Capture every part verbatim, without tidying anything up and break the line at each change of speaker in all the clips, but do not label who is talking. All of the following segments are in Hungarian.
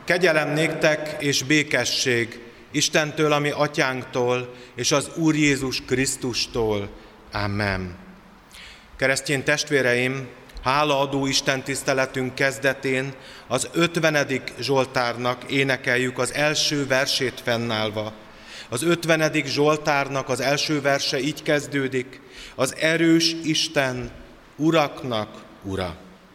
Kegyelem néktek és békesség Istentől, ami atyánktól, és az Úr Jézus Krisztustól. Amen. Keresztény testvéreim, hálaadó Isten tiszteletünk kezdetén az ötvenedik Zsoltárnak énekeljük az első versét fennállva. Az ötvenedik Zsoltárnak az első verse így kezdődik: az erős Isten, uraknak ura.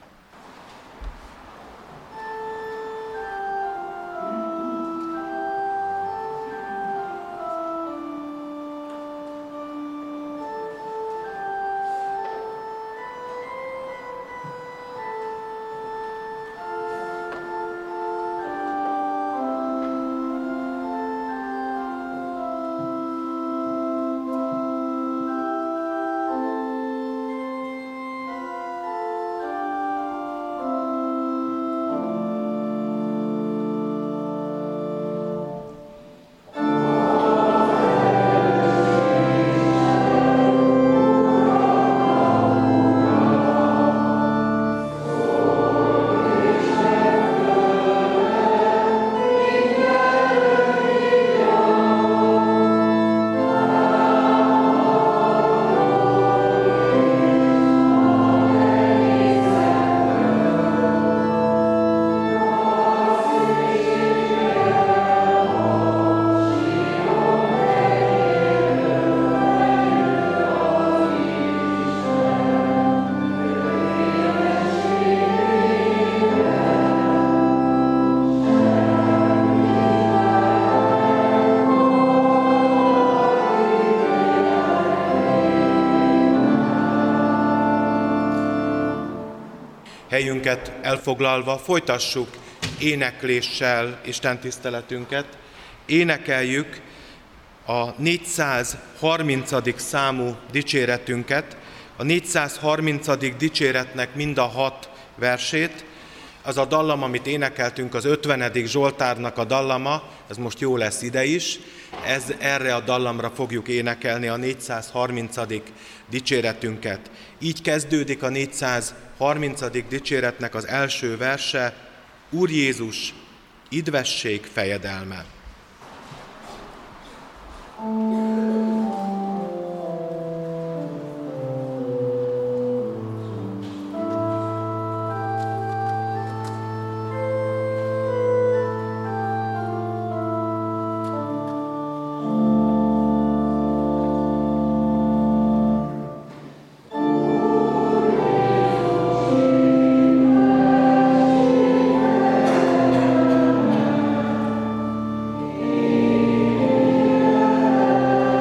Helyünket elfoglalva folytassuk énekléssel Isten tiszteletünket. Énekeljük a négyszázharmincadik számú dicséretünket, a négyszázharmincadik dicséretnek mind a hat versét. Az a dallam, amit énekeltünk, az ötvenedik Zsoltárnak a dallama, ez most jó lesz ide is. Ez, erre a dallamra fogjuk énekelni a négyszázharmincadik dicséretünket. Így kezdődik a négyszázharmincadik dicséretnek az első verse: Úr Jézus, idvesség fejedelme.
Amen.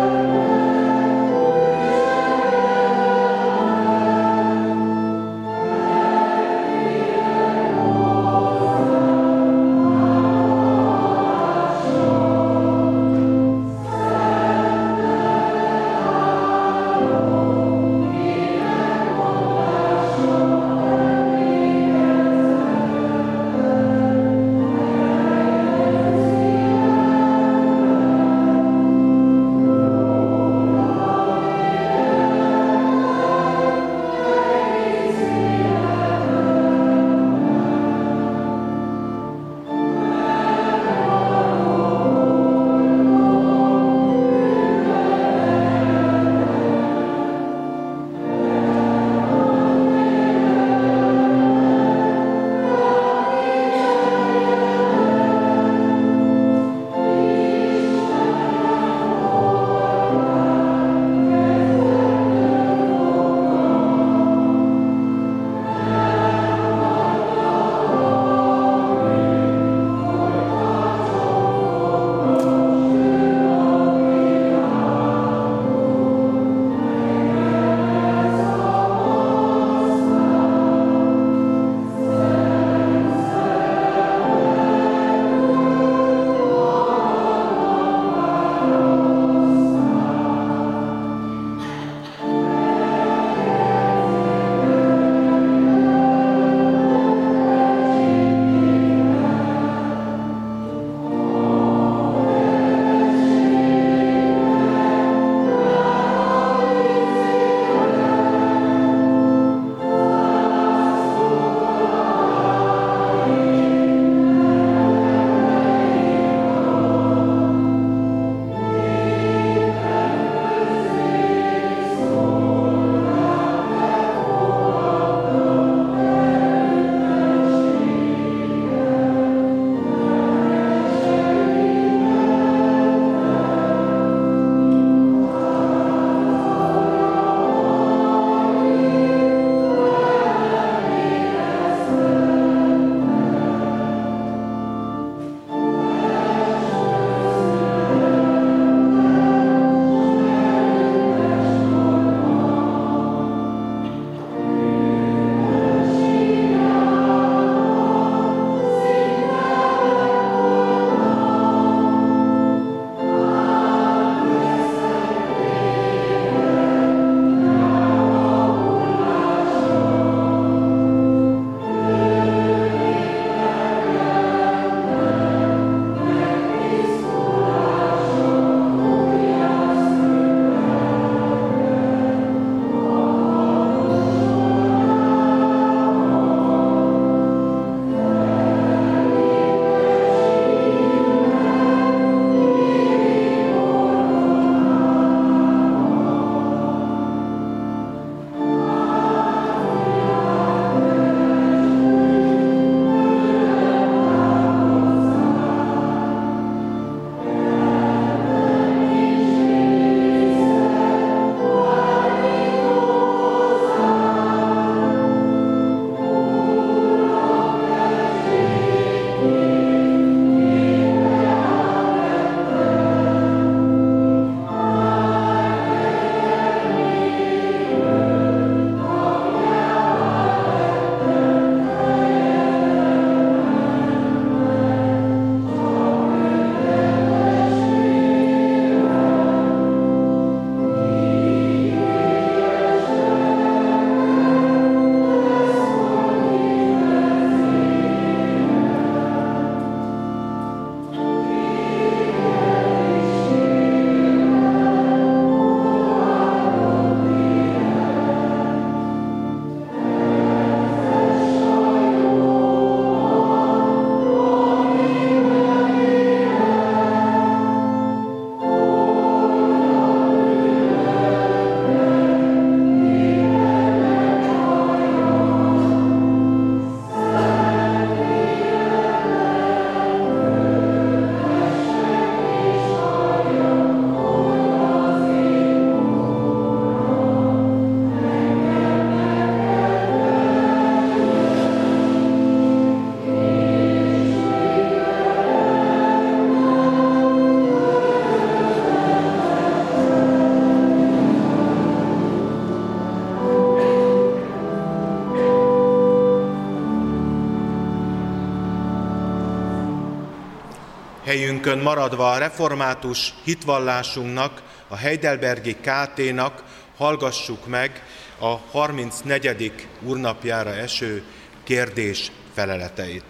helyünkön maradva a református hitvallásunknak, a Heidelbergi ká té-nak hallgassuk meg a harmincnegyedik úrnapjára eső kérdés feleleteit.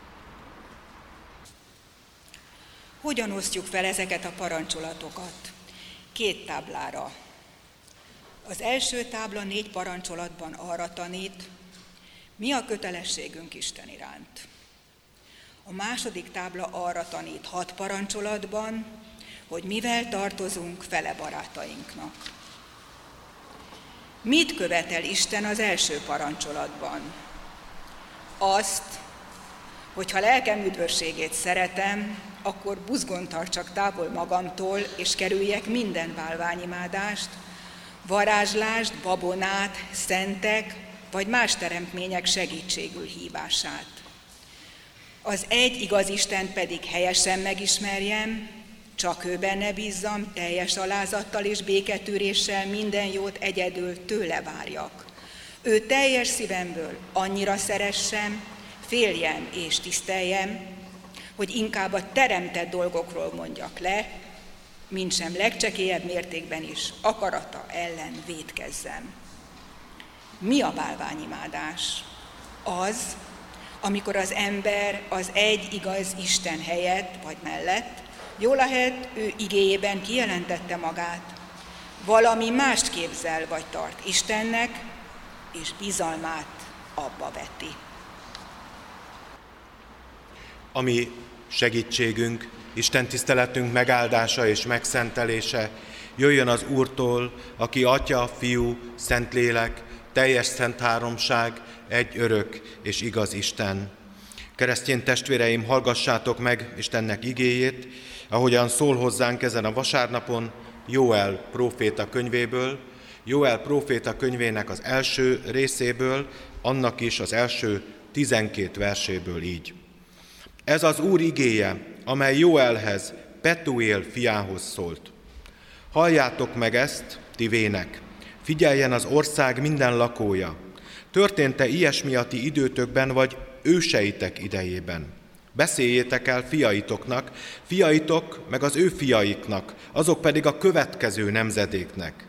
Hogyan osztjuk fel ezeket a parancsolatokat? Két táblára. Az első tábla négy parancsolatban arra tanít, mi a kötelességünk Isten iránt. A második tábla arra tanít hat parancsolatban, hogy mivel tartozunk fele barátainknak. Mit követel Isten az első parancsolatban? Azt, hogy ha lelkem üdvösségét szeretem, akkor buzgón tartsak távol magamtól, és kerüljek minden bálványimádást, varázslást, babonát, szentek, vagy más teremtmények segítségül hívását. Az egy igaz Isten pedig helyesen megismerjem, csak ő benne bízzam, teljes alázattal és béketűréssel minden jót egyedül tőle várjak. Ő teljes szívemből annyira szeressem, féljem és tiszteljem, hogy inkább a teremtett dolgokról mondjak le, mint sem legcsekélyebb mértékben is akarata ellen vétkezzem. Mi a bálványimádás? Az, amikor az ember az egy igaz Isten helyett vagy mellett, jól lehet, ő igéjében kijelentette magát, valami mást képzel vagy tart Istennek, és bizalmát abba veti.
Ami segítségünk, Isten tiszteletünk megáldása és megszentelése jöjjön az Úrtól, aki Atya, Fiú, Szentlélek, teljes szent háromság, egy örök és igaz Isten. Keresztény testvéreim, hallgassátok meg Istennek igéjét, ahogyan szól hozzánk ezen a vasárnapon Jóel próféta könyvéből, Jóel próféta könyvének az első részéből, annak is az első tizenkét verséből így. Ez az Úr igéje, amely Jóelhez, Petuél fiához szólt. Halljátok meg ezt, ti vének, figyeljen az ország minden lakója. Történt-e ilyesmi a ti időtökben, vagy őseitek idejében? Beszéljétek el fiaitoknak, fiaitok meg az ő fiaiknak, azok pedig a következő nemzedéknek.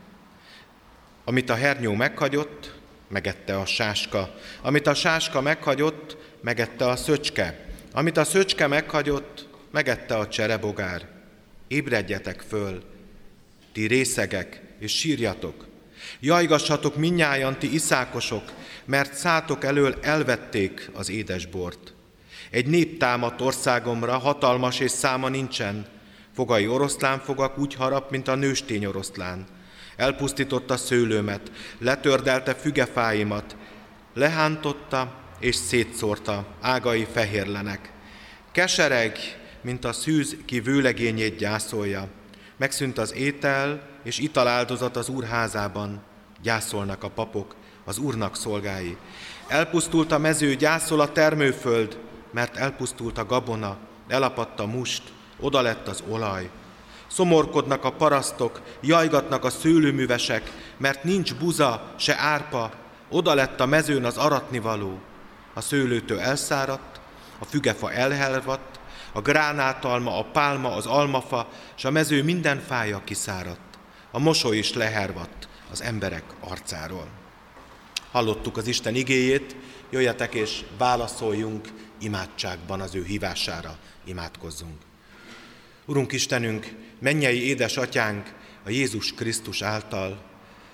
Amit a hernyó meghagyott, megette a sáska. Amit a sáska meghagyott, megette a szöcske. Amit a szöcske meghagyott, megette a cserebogár. Ébredjetek föl, ti részegek, és sírjatok. Jajgassatok mindnyájan, ti iszákosok, mert szátok elől elvették az édesbort. Egy nép támadt országomra, hatalmas és száma nincsen. Fogai oroszlánfogak úgy harap, mint a nőstény oroszlán. Elpusztította szőlőmet, letördelte fügefáimat, lehántotta és szétszórta, ágai fehérlenek. Kesereg, mint a szűz, ki vőlegényét gyászolja. Megszűnt az étel és italáldozat az Úr házában. Gyászolnak a papok, az Úrnak szolgái. Elpusztult a mező, gyászol a termőföld, mert elpusztult a gabona, elapadt a must, oda lett az olaj. Szomorkodnak a parasztok, jajgatnak a szőlőművesek, mert nincs buza, se árpa, oda lett a mezőn az aratnivaló. A szőlőtő elszáradt, a fügefa elhelvadt, a gránátalma, a pálma, az almafa, s a mező minden fája kiszáradt. A mosoly is lehervadt az emberek arcáról. Hallottuk az Isten igéjét, jöjjetek és válaszoljunk imádságban az ő hívására, imádkozzunk. Urunk Istenünk, mennyei édesatyánk a Jézus Krisztus által,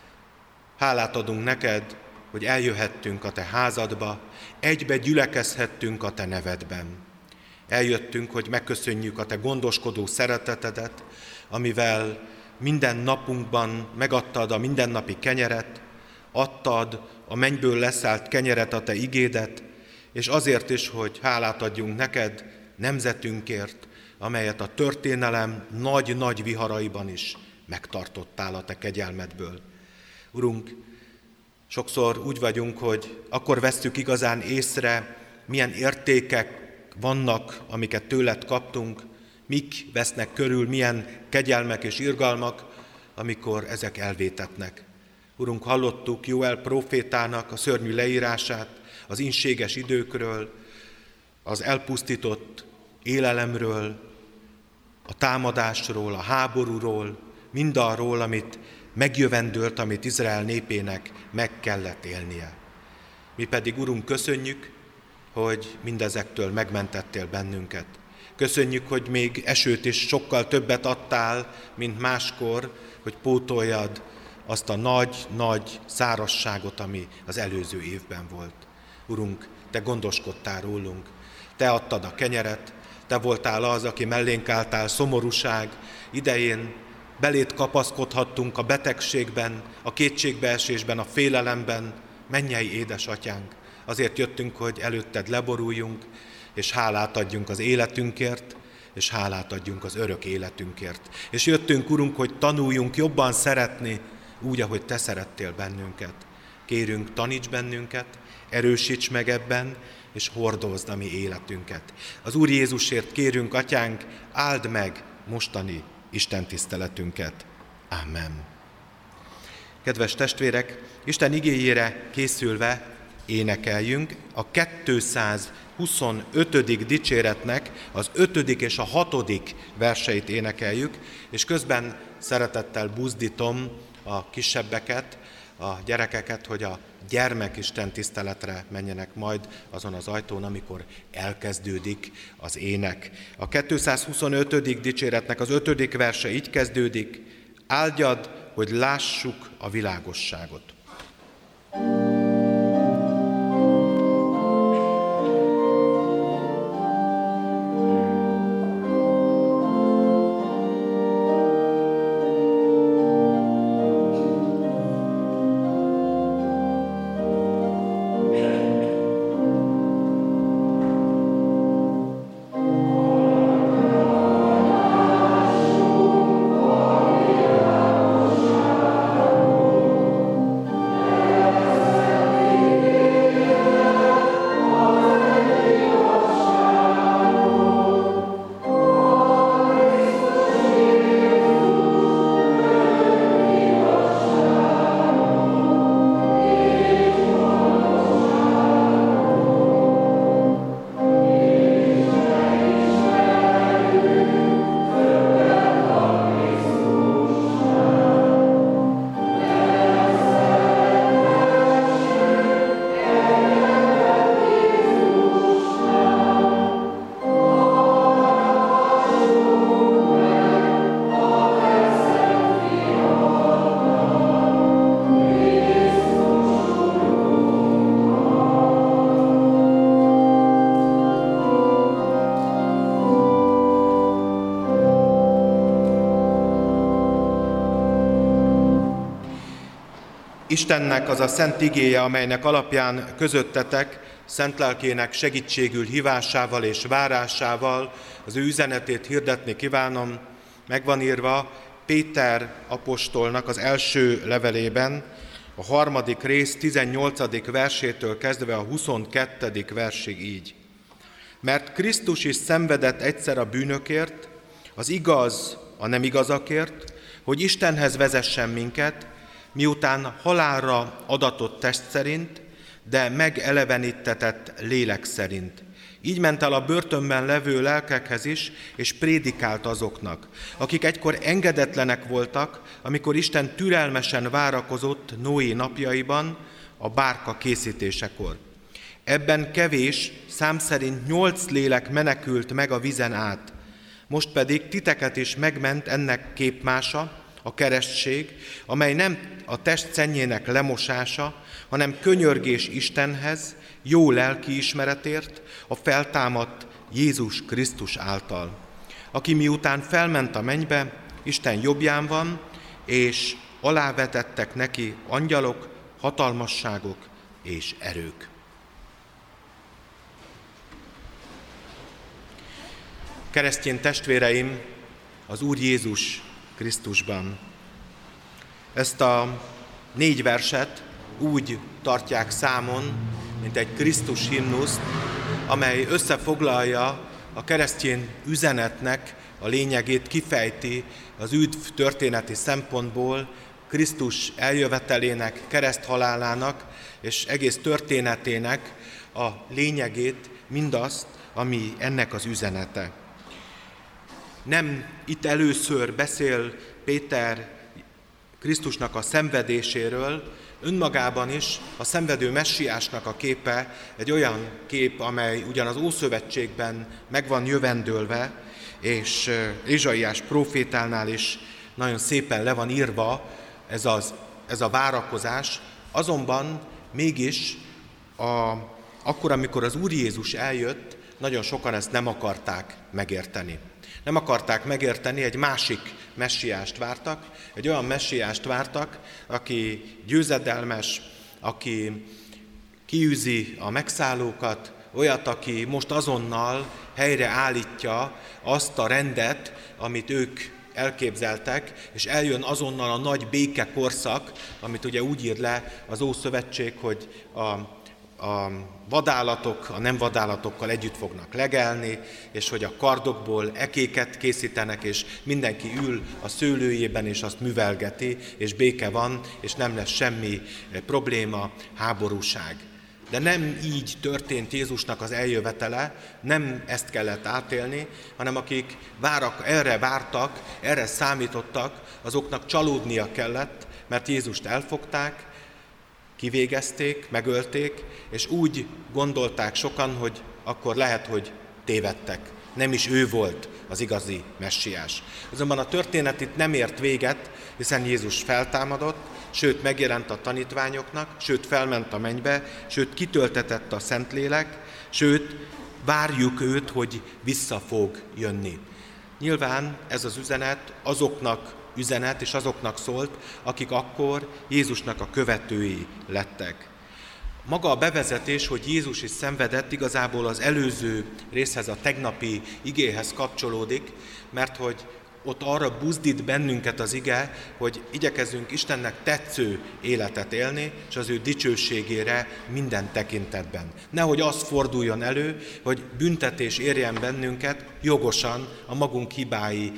hálát adunk neked, hogy eljöhettünk a te házadba, egybe gyülekezhettünk a te nevedben. Eljöttünk, hogy megköszönjük a te gondoskodó szeretetedet, amivel minden napunkban megadtad a mindennapi kenyeret, adtad a mennyből leszállt kenyeret, a te igédet, és azért is, hogy hálát adjunk neked nemzetünkért, amelyet a történelem nagy-nagy viharaiban is megtartottál a te kegyelmedből. Urunk, sokszor úgy vagyunk, hogy akkor vesszük igazán észre, milyen értékek vannak, amiket tőled kaptunk, mik vesznek körül, milyen kegyelmek és irgalmak, amikor ezek elvétetnek. Urunk, hallottuk Jóel prófétának a szörnyű leírását, az inséges időkről, az elpusztított élelemről, a támadásról, a háborúról, mindarról, amit megjövendőlt, amit Izrael népének meg kellett élnie. Mi pedig, Urunk, köszönjük, hogy mindezektől megmentettél bennünket. Köszönjük, hogy még esőt is sokkal többet adtál, mint máskor, hogy pótoljad azt a nagy-nagy szárazságot, ami az előző évben volt. Urunk, Te gondoskodtál rólunk, Te adtad a kenyeret, Te voltál az, aki mellénk álltál szomorúság idején, beléd kapaszkodhattunk a betegségben, a kétségbeesésben, a félelemben. Mennyei édesatyánk, azért jöttünk, hogy előtted leboruljunk, és hálát adjunk az életünkért, és hálát adjunk az örök életünkért. És jöttünk, Urunk, hogy tanuljunk jobban szeretni, úgy, ahogy Te szerettél bennünket. Kérünk, taníts bennünket, erősíts meg ebben, és hordozd a mi életünket. Az Úr Jézusért kérünk, Atyánk, áld meg mostani istentiszteletünket. Amen. Kedves testvérek, Isten igéjére készülve énekeljünk a kétszázhuszonötödik dicséretnek az ötödik és a hatodik verseit énekeljük, és közben szeretettel buzdítom a kisebbeket, a gyerekeket, hogy a gyermekisten tiszteletre menjenek majd azon az ajtón, amikor elkezdődik az ének. A kétszázhuszonötödik dicséretnek az ötödik verse így kezdődik: áldjad, hogy lássuk a világosságot. Istennek az a szent igéje, amelynek alapján közöttetek, szent lelkének segítségül hívásával és várásával az ő üzenetét hirdetni kívánom, megvan írva Péter apostolnak az első levelében, a harmadik rész tizennyolcadik versétől kezdve a huszonkettedik versig így. Mert Krisztus is szenvedett egyszer a bűnökért, az igaz a nem igazakért, hogy Istenhez vezessen minket, miután halálra adatott test szerint, de megelevenítetett lélek szerint. Így ment el a börtönben levő lelkekhez is, és prédikált azoknak, akik egykor engedetlenek voltak, amikor Isten türelmesen várakozott Noé napjaiban a bárka készítésekor. Ebben kevés, szám szerint nyolc lélek menekült meg a vizen át. Most pedig titeket is megment ennek képmása, a keresztség, amely nem a test szennyének lemosása, hanem könyörgés Istenhez, jó lelkiismeretért, a feltámadt Jézus Krisztus által, aki miután felment a mennybe, Isten jobbján van, és alávetettek neki angyalok, hatalmasságok és erők. Keresztény testvéreim, az Úr Jézus Krisztusban. Ezt a négy verset úgy tartják számon, mint egy Krisztus himnuszt, amely összefoglalja a keresztény üzenetnek a lényegét, kifejti az üdv történeti szempontból Krisztus eljövetelének, kereszthalálának és egész történetének a lényegét, mindazt, ami ennek az üzenete. nem itt először beszél Péter Krisztusnak a szenvedéséről, önmagában is a szenvedő messiásnak a képe egy olyan kép, amely ugyan az Ószövetségben meg van jövendőlve, és Ézsaiás prófétánál is nagyon szépen le van írva ez, az, ez a várakozás, azonban mégis a, akkor, amikor az Úr Jézus eljött, nagyon sokan ezt nem akarták megérteni. Nem akarták megérteni, egy másik messiást vártak, egy olyan messiást vártak, aki győzedelmes, aki kiűzi a megszállókat, olyat, aki most azonnal helyreállítja azt a rendet, amit ők elképzeltek, és eljön azonnal a nagy békekorszak, amit ugye úgy ír le az Ószövetség, hogy a a vadállatok a nem vadállatokkal együtt fognak legelni, és hogy a kardokból ekéket készítenek, és mindenki ül a szőlőjében, és azt művelgeti, és béke van, és nem lesz semmi probléma, háborúság. De nem így történt Jézusnak az eljövetele, nem ezt kellett átélni, hanem akik várak, erre vártak, erre számítottak, azoknak csalódnia kellett, mert Jézust elfogták, kivégezték, megölték, és úgy gondolták sokan, hogy akkor lehet, hogy tévedtek. Nem is ő volt az igazi messiás. Azonban a történet itt nem ért véget, hiszen Jézus feltámadott, sőt megjelent a tanítványoknak, sőt felment a mennybe, sőt kitöltetett a Szentlélek, sőt várjuk őt, hogy vissza fog jönni. Nyilván ez az üzenet azoknak üzenet, és azoknak szólt, akik akkor Jézusnak a követői lettek. Maga a bevezetés, hogy Jézus is szenvedett, igazából az előző részhez, a tegnapi igéhez kapcsolódik, mert hogy ott arra buzdít bennünket az ige, hogy igyekezzünk Istennek tetsző életet élni, és az ő dicsőségére minden tekintetben. Nehogy az forduljon elő, hogy büntetés érjen bennünket jogosan a magunk hibái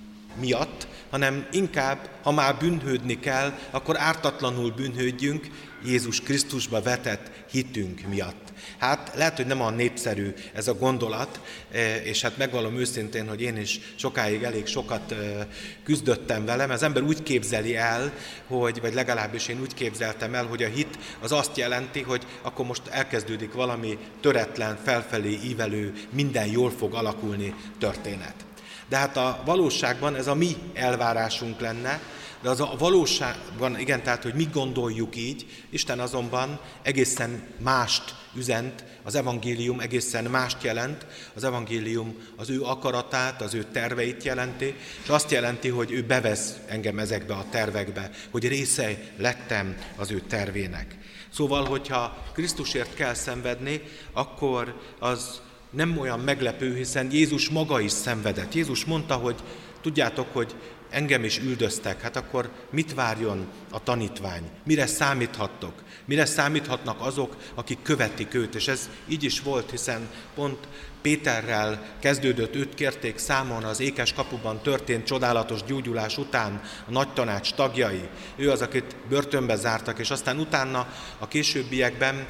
miatt, hanem inkább, ha már bűnhődni kell, akkor ártatlanul bűnhődjünk Jézus Krisztusba vetett hitünk miatt. Hát lehet, hogy nem olyan népszerű ez a gondolat, és hát megvallom őszintén, hogy én is sokáig elég sokat küzdöttem vele, mert az ember úgy képzeli el, hogy, vagy legalábbis én úgy képzeltem el, hogy a hit az azt jelenti, hogy akkor most elkezdődik valami töretlen, felfelé ívelő, minden jól fog alakulni történet. De hát a valóságban ez a mi elvárásunk lenne, de az a valóságban, igen, tehát, hogy mi gondoljuk így, Isten azonban egészen mást üzent, az evangélium egészen mást jelent, az evangélium az ő akaratát, az ő terveit jelenti, és azt jelenti, hogy ő bevesz engem ezekbe a tervekbe, hogy része lettem az ő tervének. Szóval, hogyha Krisztusért kell szenvedni, akkor az nem olyan meglepő, hiszen Jézus maga is szenvedett. Jézus mondta, hogy tudjátok, hogy engem is üldöztek, hát akkor mit várjon a tanítvány? Mire számíthattok? Mire számíthatnak azok, akik követik őt? És ez így is volt, hiszen pont Péterrel kezdődött, őt kérték számon az ékes kapuban történt csodálatos gyógyulás után a nagy tanács tagjai. Ő az, akit börtönbe zártak, és aztán utána a későbbiekben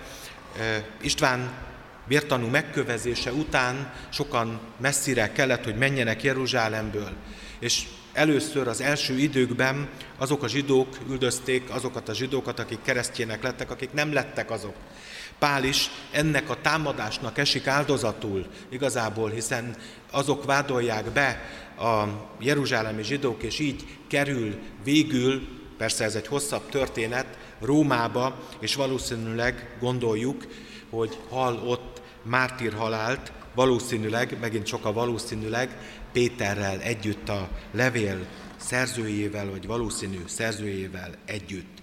István vértanú megkövezése után sokan messzire kellett, hogy menjenek Jeruzsálemből. És először az első időkben azok a zsidók üldözték azokat a zsidókat, akik keresztjének lettek, akik nem lettek azok. Pál is ennek a támadásnak esik áldozatul igazából, hiszen azok vádolják be a jeruzsálemi zsidók, és így kerül végül, persze ez egy hosszabb történet, Rómába, és valószínűleg gondoljuk, hogy hal ott mártírhalált, valószínűleg, megint csak a valószínűleg, Péterrel együtt, a levél szerzőjével, vagy valószínű szerzőjével együtt.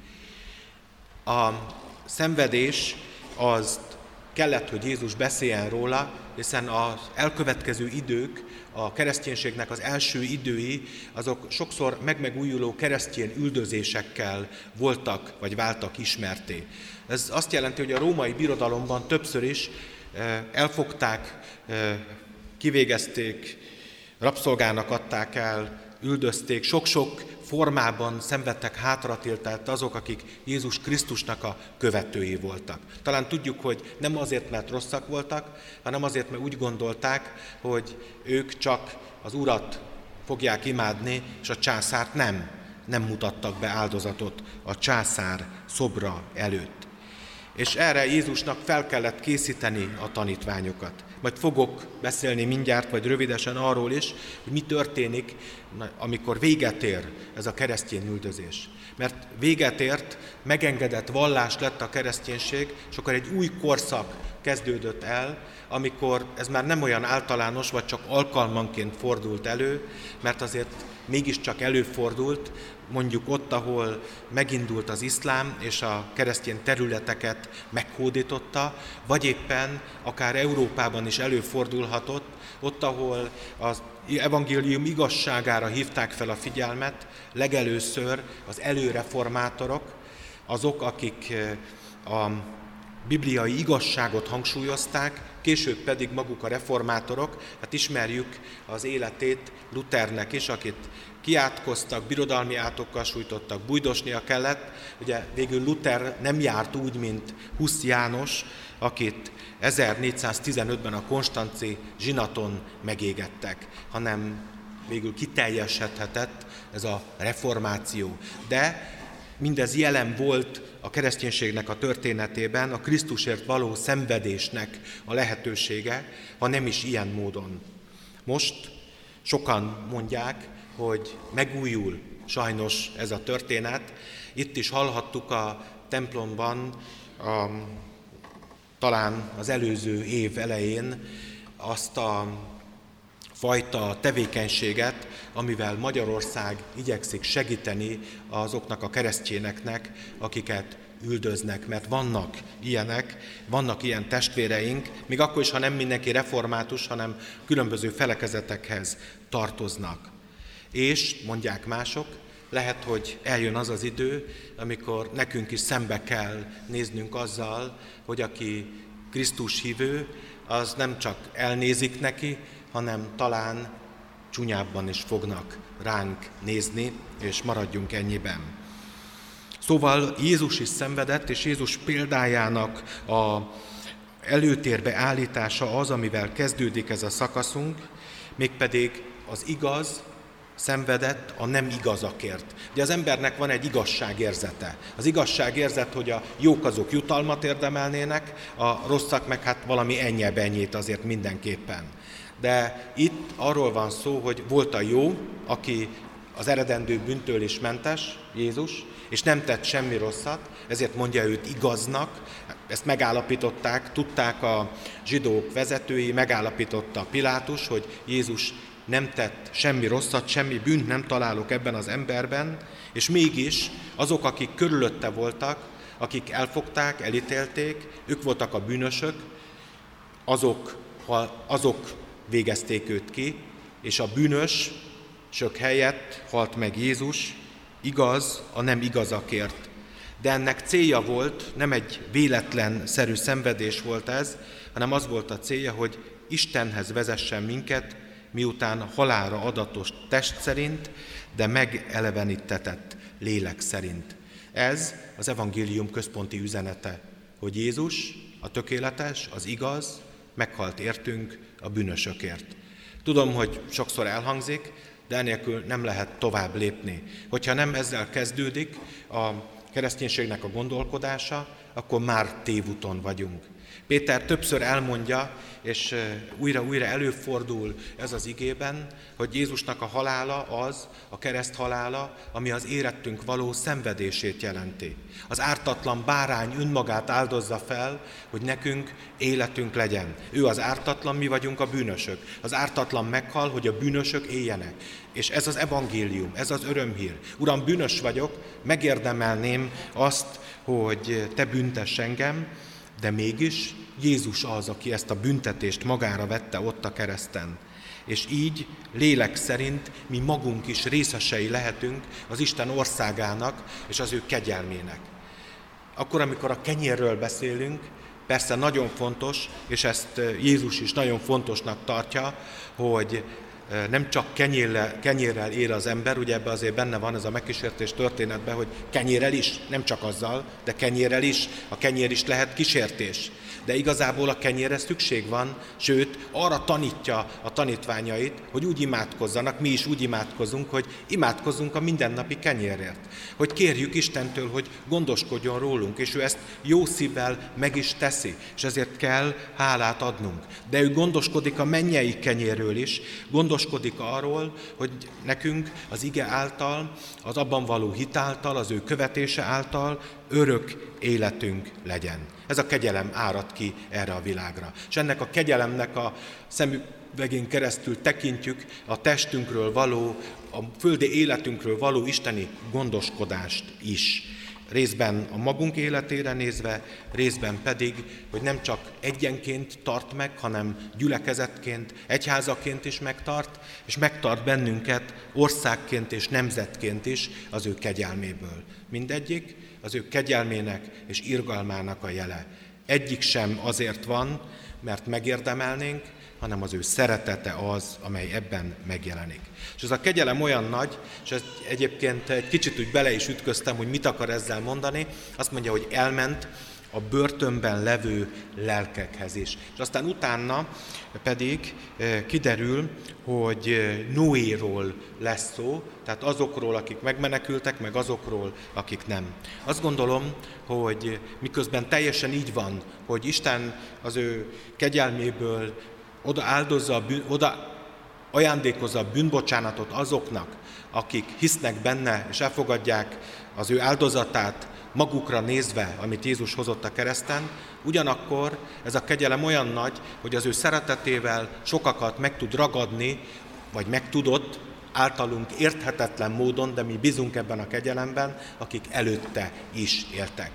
A szenvedés az kellett, hogy Jézus beszéljen róla, hiszen az elkövetkező idők, a kereszténységnek az első idői, azok sokszor megmegújuló keresztény üldözésekkel voltak, vagy váltak ismerté. Ez azt jelenti, hogy a római birodalomban többször is elfogták, kivégezték, rabszolgának adták el, üldözték, sok-sok formában szenvedtek hátratiltált azok, akik Jézus Krisztusnak a követői voltak. Talán tudjuk, hogy nem azért, mert rosszak voltak, hanem azért, mert úgy gondolták, hogy ők csak az Urat fogják imádni, és a császárt nem. Nem mutattak be áldozatot a császár szobra előtt. És erre Jézusnak fel kellett készíteni a tanítványokat. Majd fogok beszélni mindjárt, vagy rövidesen arról is, hogy mi történik, amikor véget ér ez a keresztény üldözés. Mert véget ért, megengedett vallás lett a kereszténység, és akkor egy új korszak kezdődött el, amikor ez már nem olyan általános, vagy csak alkalmanként fordult elő, mert azért mégiscsak előfordult, mondjuk ott, ahol megindult az iszlám, és a keresztény területeket meghódította, vagy éppen akár Európában is előfordulhatott, ott, ahol az evangélium igazságára hívták fel a figyelmet, legelőször az előreformátorok, azok, akik a bibliai igazságot hangsúlyozták, később pedig maguk a reformátorok. Hát ismerjük az életét Luthernek is, akit kiátkoztak, birodalmi átokkal sújtottak, bújdosnia kellett. Ugye végül Luther nem járt úgy, mint Husz János, akit ezernégyszáztizenötben a konstanzi zsinaton megégettek, hanem végül kiteljesedhetett ez a reformáció. De mindez jelen volt a kereszténységnek a történetében, a Krisztusért való szenvedésnek a lehetősége, ha nem is ilyen módon. Most sokan mondják, hogy megújul sajnos ez a történet. Itt is hallhattuk a templomban, a, talán az előző év elején azt a fajta tevékenységet, amivel Magyarország igyekszik segíteni azoknak a keresztényeknek, akiket üldöznek, mert vannak ilyenek, vannak ilyen testvéreink, még akkor is, ha nem mindenki református, hanem különböző felekezetekhez tartoznak. És, mondják mások, lehet, hogy eljön az az idő, amikor nekünk is szembe kell néznünk azzal, hogy aki Krisztus hívő, az nem csak elnézik neki, hanem talán csúnyábban is fognak ránk nézni, és maradjunk ennyiben. Szóval Jézus is szenvedett, és Jézus példájának a előtérbe állítása az, amivel kezdődik ez a szakaszunk, mégpedig az igaz szenvedett a nem igazakért. Ugye az embernek van egy igazságérzete. Az igazságérzet, hogy a jók azok jutalmat érdemelnének, a rosszak meg hát valami ennyebb-ennyit azért mindenképpen. De itt arról van szó, hogy volt a jó, aki az eredendő bűntől is mentes, Jézus, és nem tett semmi rosszat, ezért mondja őt igaznak. Ezt megállapították, tudták a zsidók vezetői, megállapította Pilátus, hogy Jézus nem tett semmi rosszat, semmi bűnt nem találok ebben az emberben, és mégis azok, akik körülötte voltak, akik elfogták, elítélték, ők voltak a bűnösök, azok, azok végezték őt ki, és a bűnösök helyett halt meg Jézus, igaz a nem igazakért. De ennek célja volt, nem egy véletlenszerű szenvedés volt ez, hanem az volt a célja, hogy Istenhez vezessen minket, miután halálra adatos test szerint, de megelevenítetett lélek szerint. Ez az evangélium központi üzenete, hogy Jézus a tökéletes, az igaz, meghalt értünk a bűnösökért. Tudom, hogy sokszor elhangzik, de enélkül nem lehet tovább lépni. Hogyha nem ezzel kezdődik a kereszténységnek a gondolkodása, akkor már tévúton vagyunk. Péter többször elmondja, és újra-újra előfordul ez az igében, hogy Jézusnak a halála az, a kereszt halála, ami az érettünk való szenvedését jelenti. Az ártatlan bárány önmagát áldozza fel, hogy nekünk életünk legyen. Ő az ártatlan, mi vagyunk a bűnösök. Az ártatlan meghal, hogy a bűnösök éljenek. És ez az evangélium, ez az örömhír. Uram, bűnös vagyok, megérdemelném azt, hogy te büntess engem, de mégis Jézus az, aki ezt a büntetést magára vette ott a kereszten. És így lélek szerint mi magunk is részesei lehetünk az Isten országának és az ő kegyelmének. Akkor, amikor a kenyérről beszélünk, persze nagyon fontos, és ezt Jézus is nagyon fontosnak tartja, hogy nem csak kenyérrel, kenyérrel ér az ember, ugye ebben azért benne van ez a megkísértés történetben, hogy kenyérrel is, nem csak azzal, de kenyérrel is, a kenyér is lehet kísértés. De igazából a kenyérre szükség van, sőt, arra tanítja a tanítványait, hogy úgy imádkozzanak, mi is úgy imádkozunk, hogy imádkozzunk a mindennapi kenyérért. Hogy kérjük Istentől, hogy gondoskodjon rólunk, és ő ezt jó szívvel meg is teszi, és ezért kell hálát adnunk. De ő gondoskodik a mennyei kenyérről is, gondoskodik arról, hogy nekünk az ige által, az abban való hit által, az ő követése által örök életünk legyen. Ez a kegyelem árad ki erre a világra. És ennek a kegyelemnek a szemüvegén keresztül tekintjük a testünkről való, a földi életünkről való isteni gondoskodást is. Részben a magunk életére nézve, részben pedig, hogy nem csak egyenként tart meg, hanem gyülekezetként, egyházaként is megtart, és megtart bennünket országként és nemzetként is az ő kegyelméből. Mindegyik az ő kegyelmének és irgalmának a jele. Egyik sem azért van, mert megérdemelnénk, hanem az ő szeretete az, amely ebben megjelenik. És ez a kegyelem olyan nagy, és ezt egyébként egy kicsit úgy bele is ütköztem, hogy mit akar ezzel mondani. Azt mondja, hogy elment a börtönben levő lelkekhez is. És aztán utána pedig kiderül, hogy Noéról lesz szó, tehát azokról, akik megmenekültek, meg azokról, akik nem. Azt gondolom, hogy miközben teljesen így van, hogy Isten az ő kegyelméből oda áldozza, a bűn, oda ajándékozza a bűnbocsánatot azoknak, akik hisznek benne, és elfogadják az ő áldozatát magukra nézve, amit Jézus hozott a kereszten, ugyanakkor ez a kegyelem olyan nagy, hogy az ő szeretetével sokakat meg tud ragadni, vagy meg tudott, általunk érthetetlen módon, de mi bízunk ebben a kegyelemben, akik előtte is éltek.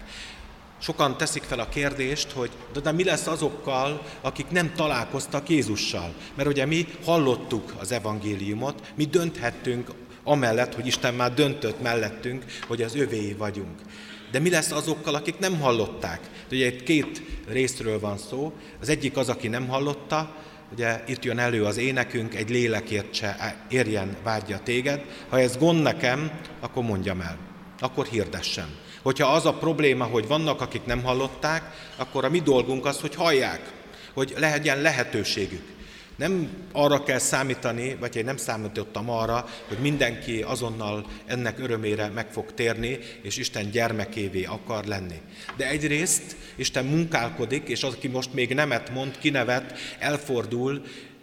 Sokan teszik fel a kérdést, hogy de, de mi lesz azokkal, akik nem találkoztak Jézussal? Mert ugye mi hallottuk az evangéliumot, mi dönthettünk amellett, hogy Isten már döntött mellettünk, hogy az övéi vagyunk. De mi lesz azokkal, akik nem hallották? Ugye itt két részről van szó. Az egyik az, aki nem hallotta, ugye itt jön elő az énekünk, egy lélekért se érjen vágyja téged. Ha ez gond nekem, akkor mondjam el, akkor hirdessem. Hogyha az a probléma, hogy vannak, akik nem hallották, akkor a mi dolgunk az, hogy hallják, hogy legyen lehetőségük. Nem arra kell számítani, vagy én nem számítottam arra, hogy mindenki azonnal ennek örömére meg fog térni, és Isten gyermekévé akar lenni. De egyrészt Isten munkálkodik, és az, aki most még nemet mond, kinevet, elfordul,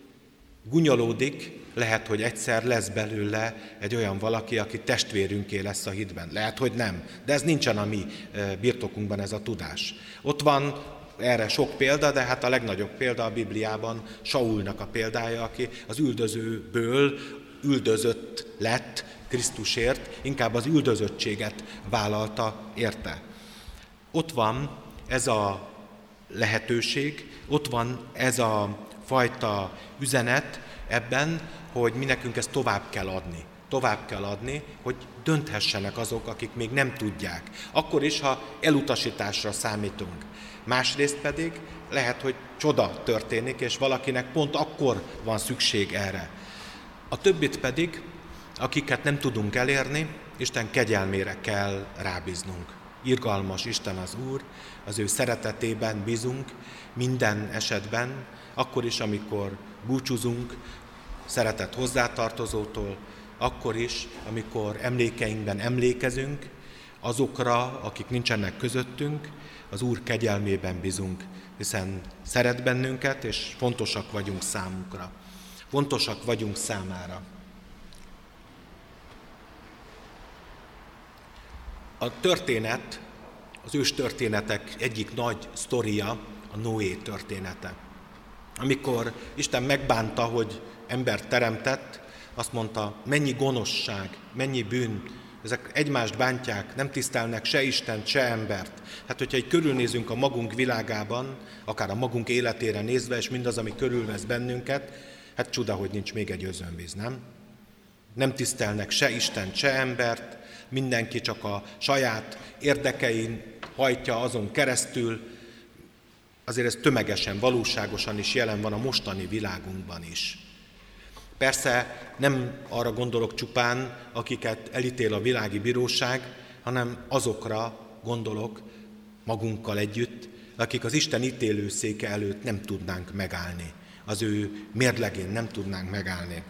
gunyolódik, lehet, hogy egyszer lesz belőle egy olyan valaki, aki testvérünké lesz a hitben. Lehet, hogy nem, de ez nincsen a mi birtokunkban ez a tudás. Ott van erre sok példa, de hát a legnagyobb példa a Bibliában Saulnak a példája, aki az üldözőből üldözött lett Krisztusért, inkább az üldözöttséget vállalta érte. Ott van ez a lehetőség, ott van ez a fajta üzenet ebben, hogy mi nekünk ezt tovább kell adni. Tovább kell adni, hogy dönthessenek azok, akik még nem tudják. Akkor is, ha elutasításra számítunk. Másrészt pedig lehet, hogy csoda történik, és valakinek pont akkor van szükség erre. A többit pedig, akiket nem tudunk elérni, Isten kegyelmére kell rábíznunk. Irgalmas Isten az Úr, az ő szeretetében bízunk minden esetben, akkor is, amikor búcsúzunk szeretett hozzátartozótól, akkor is, amikor emlékeinkben emlékezünk azokra, akik nincsenek közöttünk, az Úr kegyelmében bízunk, hiszen szeret bennünket, és fontosak vagyunk számunkra. Fontosak vagyunk számára. A történet, az ős történetek egyik nagy sztoria a Noé története. Amikor Isten megbánta, hogy embert teremtett, azt mondta, mennyi gonoszság, mennyi bűn, ezek egymást bántják, nem tisztelnek se Istent, se embert. Hát, hogyha így körülnézünk a magunk világában, akár a magunk életére nézve, és mindaz, ami körülvesz bennünket, hát csuda, hogy nincs még egy özönvíz, nem? Nem tisztelnek se Istent, se embert, mindenki csak a saját érdekein hajtja azon keresztül, azért ez tömegesen, valóságosan is jelen van a mostani világunkban is. Persze nem arra gondolok csupán, akiket elítél a világi bíróság, hanem azokra gondolok magunkkal együtt, akik az Isten ítélőszéke előtt nem tudnánk megállni. Az ő mérlegén nem tudnánk megállni.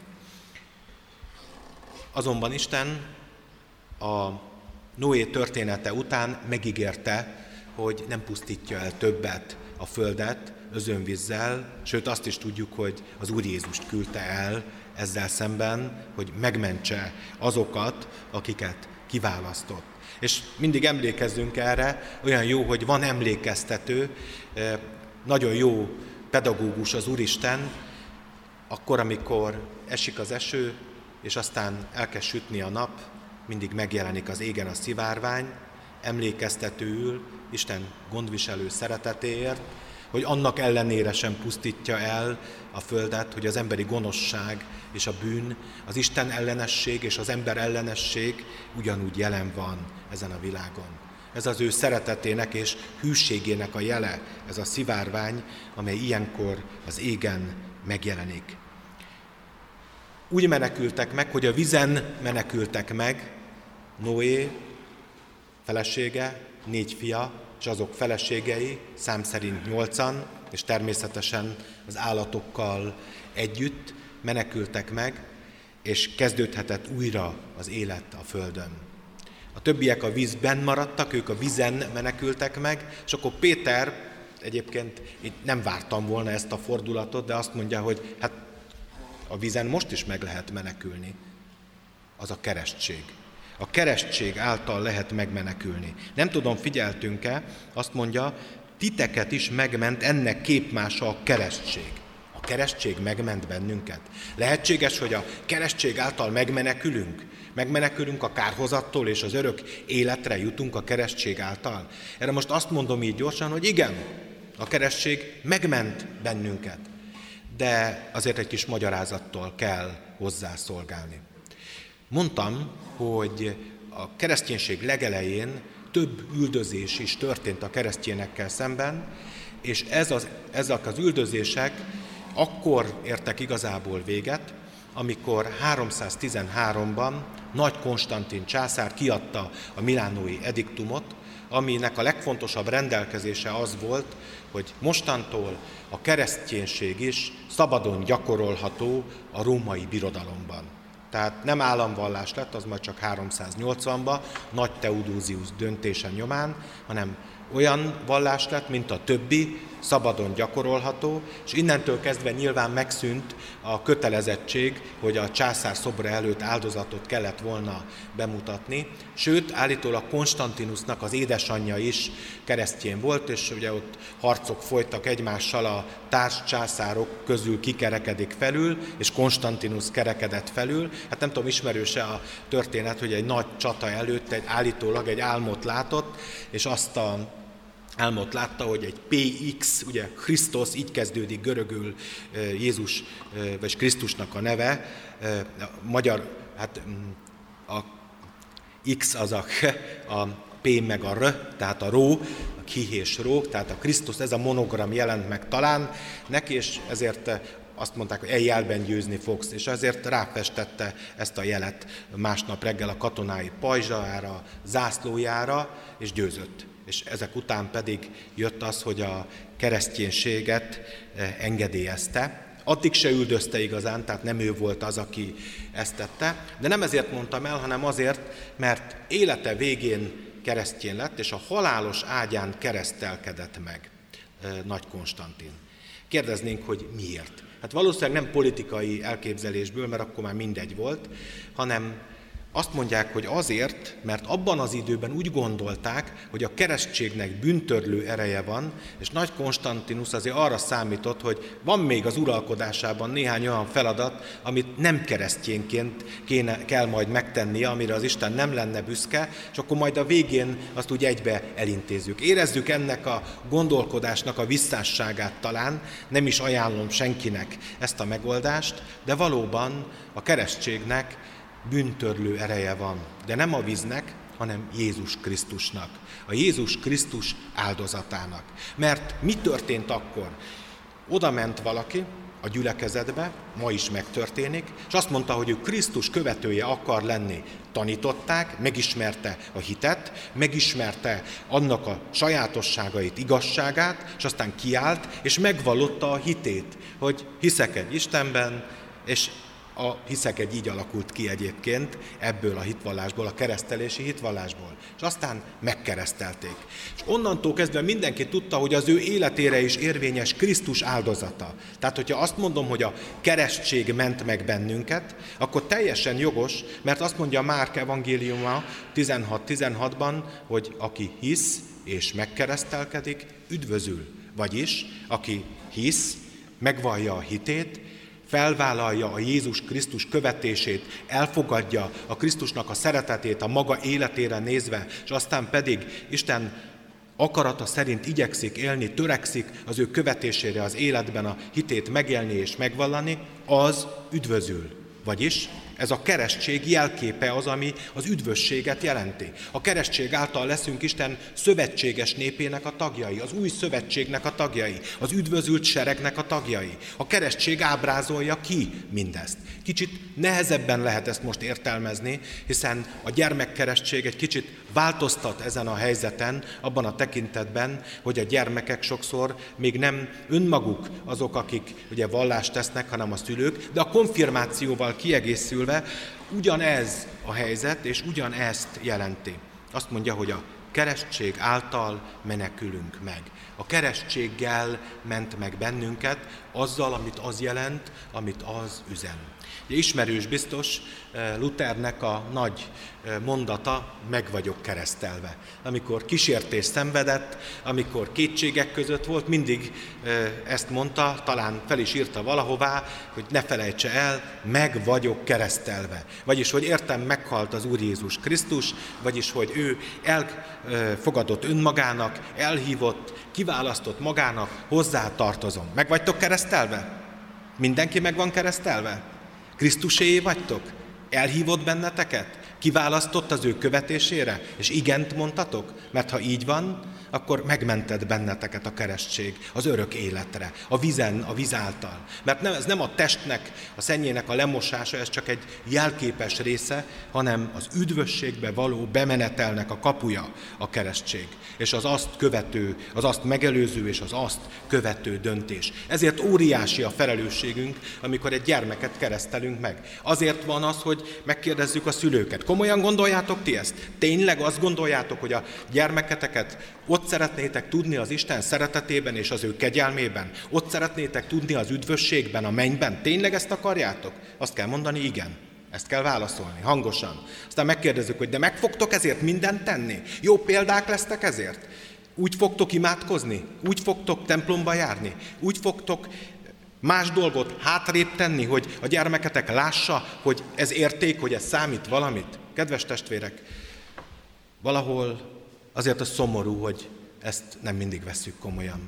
Azonban Isten a Noé története után megígérte, hogy nem pusztítja el többet a földet özönvízzel, sőt azt is tudjuk, hogy az Úr Jézust küldte el ezzel szemben, hogy megmentse azokat, akiket kiválasztott. És mindig emlékezzünk erre, olyan jó, hogy van emlékeztető, nagyon jó pedagógus az Úristen, akkor, amikor esik az eső, és aztán elkezd sütni a nap, mindig megjelenik az égen a szivárvány, emlékeztetőül Isten gondviselő szeretetéért, hogy annak ellenére sem pusztítja el a földet, hogy az emberi gonoszság és a bűn, az Isten ellenesség és az ember ellenesség ugyanúgy jelen van ezen a világon. Ez az ő szeretetének és hűségének a jele, ez a szivárvány, amely ilyenkor az égen megjelenik. Úgy menekültek meg, hogy a vízen menekültek meg Noé felesége, négy fia, és azok feleségei, szám szerint nyolcan, és természetesen az állatokkal együtt menekültek meg, és kezdődhetett újra az élet a földön. A többiek a vízben maradtak, ők a vízen menekültek meg, és akkor Péter, egyébként itt nem vártam volna ezt a fordulatot, de azt mondja, hogy hát a vízen most is meg lehet menekülni. Az a keresztség. A keresztség által lehet megmenekülni. Nem tudom, figyeltünk-e, azt mondja, titeket is megment, ennek képmása a keresztség. A keresztség megment bennünket. Lehetséges, hogy a keresztség által megmenekülünk? Megmenekülünk a kárhozattól, és az örök életre jutunk a keresztség által? Erre most azt mondom így gyorsan, hogy igen, a keresztség megment bennünket. De azért egy kis magyarázattal kell hozzászolgálni. Mondtam, hogy a kereszténység legelején több üldözés is történt a keresztényekkel szemben, és ez az, ezek az üldözések akkor értek igazából véget, amikor háromszáztizenháromban Nagy Konstantin császár kiadta a milánói ediktumot, aminek a legfontosabb rendelkezése az volt, hogy mostantól a kereszténység is szabadon gyakorolható a római birodalomban. Tehát nem államvallás lett, az majd csak háromszáznyolcvanban, Nagy Theodósius döntése nyomán, hanem olyan vallás lett, mint a többi, szabadon gyakorolható, és innentől kezdve nyilván megszűnt a kötelezettség, hogy a császár szobra előtt áldozatot kellett volna bemutatni. Sőt, állítólag Konstantinusnak az édesanyja is keresztjén volt, és ugye ott harcok folytak egymással, a társ császárok közül kikerekedik felül, és Konstantinus kerekedett felül. Hát nem tudom, ismerőse a történet, hogy egy nagy csata előtt egy, állítólag egy álmot látott, és azt a álmot látta, hogy egy pé iksz, ugye Krisztus, így kezdődik görögül Jézus, vagy Krisztusnak a neve, a magyar, hát a X az a H, a P meg a R, tehát a ró, a ki és ró, tehát a Krisztus, ez a monogram jelent meg talán neki, és ezért azt mondták, hogy egy jelben győzni fogsz, és ezért ráfestette ezt a jelet másnap reggel a katonái pajzsára, zászlójára, és győzött. És ezek után pedig jött az, hogy a kereszténységet engedélyezte. Addig se üldözte igazán, tehát nem ő volt az, aki ezt tette, de nem ezért mondtam el, hanem azért, mert élete végén keresztjén lett, és a halálos ágyán keresztelkedett meg Nagy Konstantin. Kérdeznénk, hogy miért? Hát valószínűleg nem politikai elképzelésből, mert akkor már mindegy volt, hanem azt mondják, hogy azért, mert abban az időben úgy gondolták, hogy a keresztségnek bűntörlő ereje van, és Nagy Konstantinus azért arra számított, hogy van még az uralkodásában néhány olyan feladat, amit nem keresztényként kéne, kell majd megtennie, amire az Isten nem lenne büszke, és akkor majd a végén azt úgy egybe elintézzük. Érezzük ennek a gondolkodásnak a visszásságát talán, nem is ajánlom senkinek ezt a megoldást, de valóban a keresztségnek bűntörlő ereje van, de nem a víznek, hanem Jézus Krisztusnak, a Jézus Krisztus áldozatának. Mert mi történt akkor? Oda ment valaki, a gyülekezetbe, ma is megtörténik, és azt mondta, hogy ő Krisztus követője akar lenni. Tanították, megismerte a hitet, megismerte annak a sajátosságait, igazságát, és aztán kiállt, és megvallotta a hitét, hogy hiszek egy Istenben, és a hiszek egy így alakult ki egyébként ebből a hitvallásból, a keresztelési hitvallásból. És aztán megkeresztelték. És onnantól kezdve mindenki tudta, hogy az ő életére is érvényes Krisztus áldozata. Tehát, hogyha azt mondom, hogy a keresztség ment meg bennünket, akkor teljesen jogos, mert azt mondja Márk evangéliuma tizenhat tizenhatban, hogy aki hisz és megkeresztelkedik, üdvözül. Vagyis, aki hisz, megvallja a hitét, felvállalja a Jézus Krisztus követését, elfogadja a Krisztusnak a szeretetét a maga életére nézve, és aztán pedig Isten akarata szerint igyekszik élni, törekszik az ő követésére az életben a hitét megélni és megvallani, az üdvözül. Vagyis ez a keresztség jelképe az, ami az üdvösséget jelenti. A keresztség által leszünk Isten szövetséges népének a tagjai, az új szövetségnek a tagjai, az üdvözült seregnek a tagjai. A keresztség ábrázolja ki mindezt. Kicsit nehezebben lehet ezt most értelmezni, hiszen a gyermekkeresztség egy kicsit változtat ezen a helyzeten, abban a tekintetben, hogy a gyermekek sokszor még nem önmaguk azok, akik ugye vallást tesznek, hanem a szülők, de a konfirmációval kiegészülve ugyanez a helyzet, és ugyanezt jelenti. Azt mondja, hogy a keresztség által menekülünk meg. A keresztséggel ment meg bennünket, azzal, amit az jelent, amit az üzen. Ugye ismerős biztos Luthernek a nagy mondata, meg vagyok keresztelve. Amikor kísértés szenvedett, amikor kétségek között volt, mindig ezt mondta, talán fel is írta valahová, hogy ne felejtse el, meg vagyok keresztelve. Vagyis, hogy értem, meghalt az Úr Jézus Krisztus, vagyis, hogy ő elfogadott önmagának, elhívott, kiválasztott magának, hozzá tartozom. Meg vagytok keresztelve? Mindenki meg van keresztelve? Krisztuséé vagytok? Elhívott benneteket? Kiválasztott az ő követésére? És igent mondtatok? Mert ha így van, akkor megmented benneteket a keresztség az örök életre, a vízen, a víz által. Mert nem, ez nem a testnek, a szennyének a lemosása, ez csak egy jelképes része, hanem az üdvösségbe való bemenetelnek a kapuja a keresztség. És az azt követő, az azt megelőző és az azt követő döntés. Ezért óriási a felelősségünk, amikor egy gyermeket keresztelünk meg. Azért van az, hogy megkérdezzük a szülőket. Komolyan gondoljátok ti ezt? Tényleg azt gondoljátok, hogy a gyermeketeket ott szeretnétek tudni az Isten szeretetében és az ő kegyelmében? Ott szeretnétek tudni az üdvösségben, a mennyben? Tényleg ezt akarjátok? Azt kell mondani, igen. Ezt kell válaszolni, hangosan. Aztán megkérdezzük, hogy de meg fogtok ezért mindent tenni? Jó példák lesztek ezért? Úgy fogtok imádkozni? Úgy fogtok templomba járni? Úgy fogtok más dolgot hátrébb tenni, hogy a gyermeketek lássa, hogy ez érték, hogy ez számít valamit? Kedves testvérek, valahol azért az szomorú, hogy ezt nem mindig vesszük komolyan.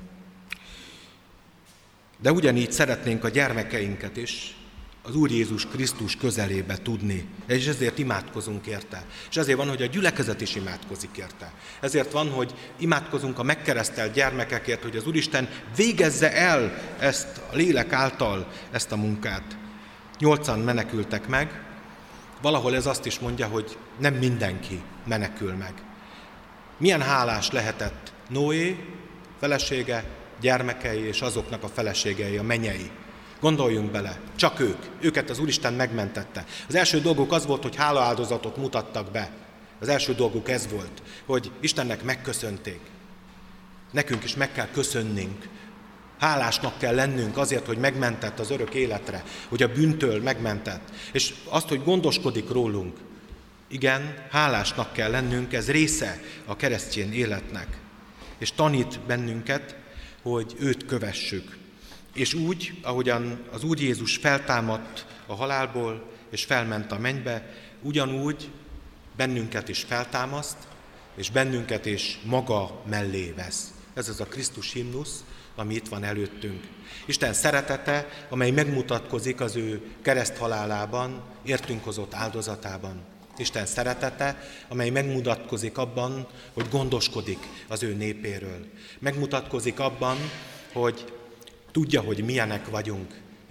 De ugyanígy szeretnénk a gyermekeinket is az Úr Jézus Krisztus közelébe tudni, és ezért imádkozunk érte. És ezért van, hogy a gyülekezet is imádkozik érte. Ezért van, hogy imádkozunk a megkeresztelt gyermekekért, hogy az Úristen végezze el ezt a lélek által, ezt a munkát. Nyolcan menekültek meg, valahol ez azt is mondja, hogy nem mindenki menekül meg. Milyen hálás lehetett Noé felesége, gyermekei és azoknak a feleségei, a menyei. Gondoljunk bele, csak ők, őket az Úristen megmentette. Az első dolguk az volt, hogy hálaáldozatot mutattak be. Az első dolguk ez volt, hogy Istennek megköszönték. Nekünk is meg kell köszönnünk. Hálásnak kell lennünk azért, hogy megmentett az örök életre, hogy a bűntől megmentett. És azt, hogy gondoskodik rólunk. Igen, hálásnak kell lennünk, ez része a keresztény életnek. És tanít bennünket, hogy őt kövessük. És úgy, ahogyan az Úr Jézus feltámadt a halálból, és felment a mennybe, ugyanúgy bennünket is feltámaszt, és bennünket is maga mellé vesz. Ez az a Krisztus himnusz, ami itt van előttünk. Isten szeretete, amely megmutatkozik az ő kereszthalálában, értünk hozott áldozatában. Isten szeretete, amely megmutatkozik abban, hogy gondoskodik az ő népéről. Megmutatkozik abban, hogy tudja, hogy milyenek vagyunk, és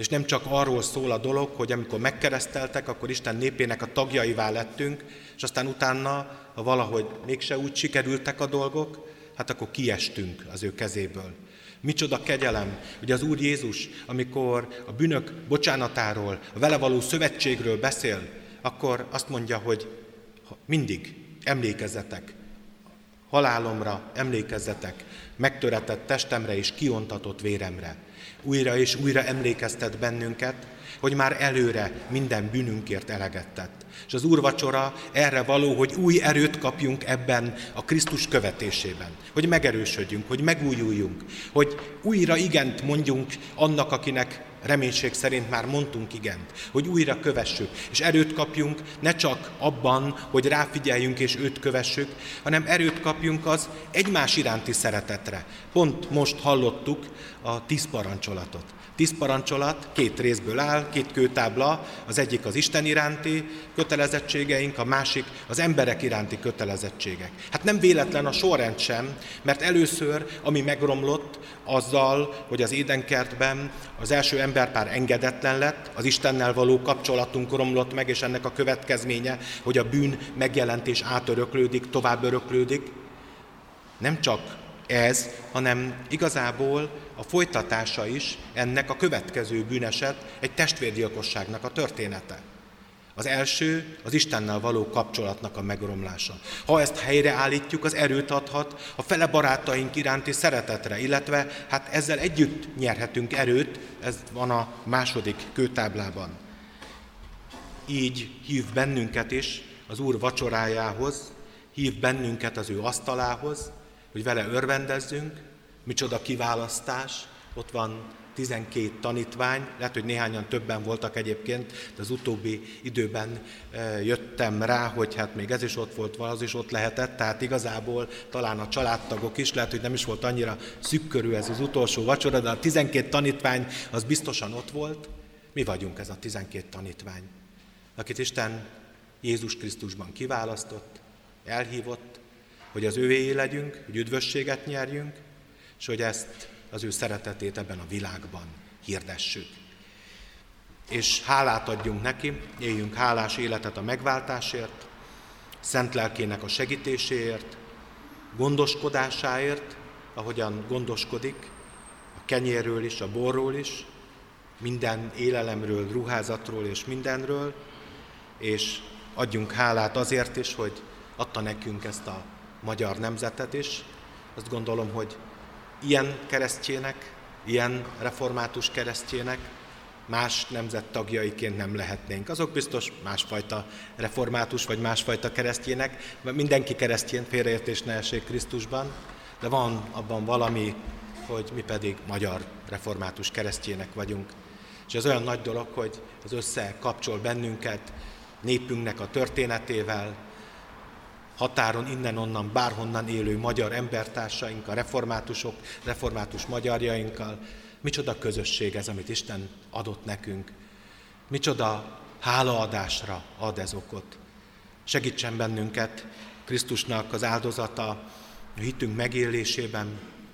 És nem csak arról szól a dolog, hogy amikor megkereszteltek, akkor Isten népének a tagjaivá lettünk, és aztán utána, ha valahogy mégse úgy sikerültek a dolgok, hát akkor kiestünk az ő kezéből. Micsoda kegyelem, hogy az Úr Jézus, amikor a bűnök bocsánatáról, a vele való szövetségről beszél, akkor azt mondja, hogy mindig emlékezzetek, halálomra emlékezzetek, megtöretett testemre és kiontatott véremre. Újra és újra emlékeztet bennünket, hogy már előre minden bűnünkért eleget tett. És az úrvacsora erre való, hogy új erőt kapjunk ebben a Krisztus követésében. Hogy megerősödjünk, hogy megújuljunk, hogy újra igent mondjunk annak, akinek reménység szerint már mondtunk igent, hogy újra kövessük, és erőt kapjunk ne csak abban, hogy ráfigyeljünk és őt kövessük, hanem erőt kapjunk az egymás iránti szeretetre. Pont most hallottuk a tíz parancsolatot. Tíz parancsolat két részből áll, két kőtábla, az egyik az Isten iránti kötelezettségeink, a másik az emberek iránti kötelezettségek. Hát nem véletlen a sorrend sem, mert először, ami megromlott azzal, hogy az édenkertben az első emberpár engedetlen lett, az Istennel való kapcsolatunk romlott meg, és ennek a következménye, hogy a bűn megjelent és átöröklődik, tovább öröklődik. Nem csak ez, hanem igazából a folytatása is ennek a következő bűneset, egy testvérgyilkosságnak a története. Az első az Istennel való kapcsolatnak a megromlása. Ha ezt helyreállítjuk, az erőt adhat a fele barátaink iránti szeretetre, illetve hát ezzel együtt nyerhetünk erőt, ez van a második kőtáblában. Így hív bennünket is az Úr vacsorájához, hív bennünket az ő asztalához, hogy vele örvendezzünk, micsoda kiválasztás, ott van tizenkét tanítvány, lehet, hogy néhányan többen voltak egyébként, de az utóbbi időben jöttem rá, hogy hát még ez is ott volt, az is ott lehetett, tehát igazából talán a családtagok is, lehet, hogy nem is volt annyira szűkkörű ez az utolsó vacsora, de a tizenkét tanítvány az biztosan ott volt. Mi vagyunk ez a tizenkét tanítvány, akit Isten Jézus Krisztusban kiválasztott, elhívott, hogy az ővéé legyünk, hogy üdvösséget nyerjünk, és hogy ezt az ő szeretetét ebben a világban hirdessük. És hálát adjunk neki, éljünk hálás életet a megváltásért, szent lelkének a segítéséért, gondoskodásáért, ahogyan gondoskodik, a kenyérről is, a borról is, minden élelemről, ruházatról és mindenről, és adjunk hálát azért is, hogy adta nekünk ezt a magyar nemzetet is. Azt gondolom, hogy ilyen keresztjének, ilyen református keresztjének más nemzet tagjaiként nem lehetnénk. Azok biztos másfajta református vagy másfajta keresztjének, mert mindenki keresztjén, félreértés ne essék Krisztusban, de van abban valami, hogy mi pedig magyar református keresztjének vagyunk. És ez olyan nagy dolog, hogy az összekapcsol bennünket népünknek a történetével, határon innen-onnan, bárhonnan élő magyar embertársaink, a reformátusok, református magyarjainkkal. Micsoda közösség ez, amit Isten adott nekünk. Micsoda hálaadásra ad ez okot. Segítsen bennünket Krisztusnak az áldozata a hitünk megélésében,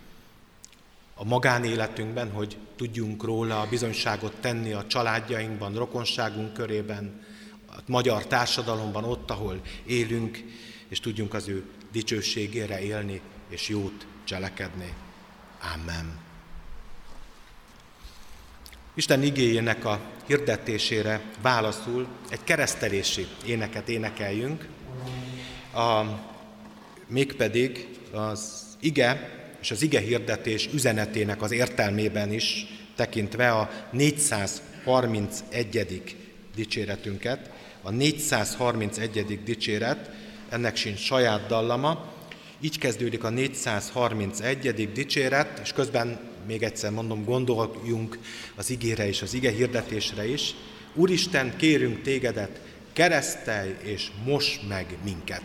a magánéletünkben, hogy tudjunk róla bizonyságot tenni a családjainkban, rokonságunk körében, a magyar társadalomban, ott, ahol élünk, és tudjunk az ő dicsőségére élni, és jót cselekedni. Amen. Isten igéjének a hirdetésére válaszul egy keresztelési éneket énekeljünk, a, mégpedig az ige és az ige hirdetés üzenetének az értelmében is tekintve a négyszázharmincegyedik dicséretünket. A négyszázharmincegyedik dicséret, ennek sincs saját dallama, így kezdődik a négyszázharmincegyedik dicséret, és közben még egyszer mondom, gondoljunk az igére és az ige hirdetésre is. Úristen, kérünk tégedet, keresztelj és mos meg minket!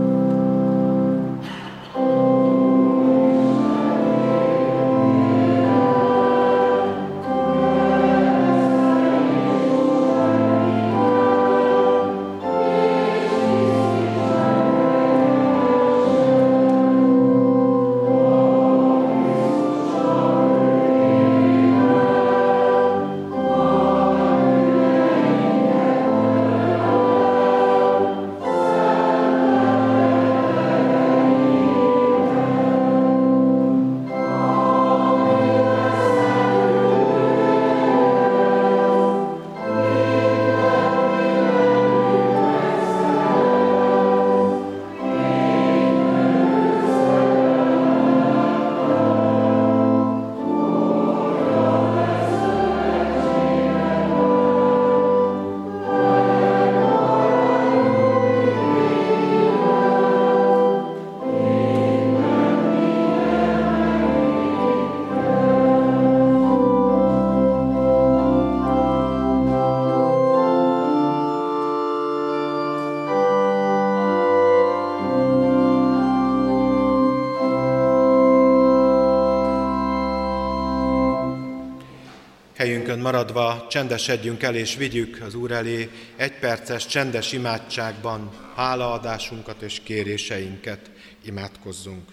Amen.
Helyünkön maradva csendesedjünk el és vigyük az Úr elé egyperces csendes imádságban hálaadásunkat és kéréseinket. Imádkozzunk.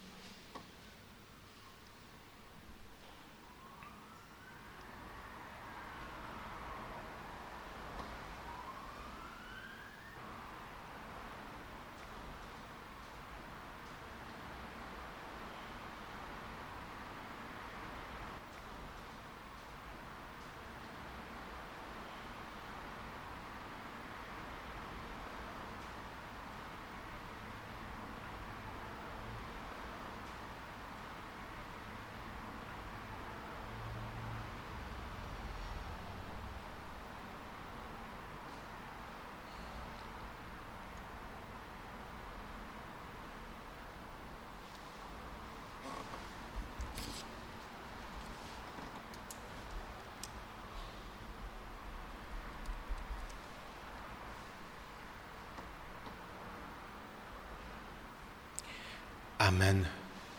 Amen.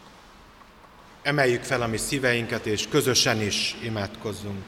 Emeljük fel a mi szíveinket, és közösen is imádkozzunk.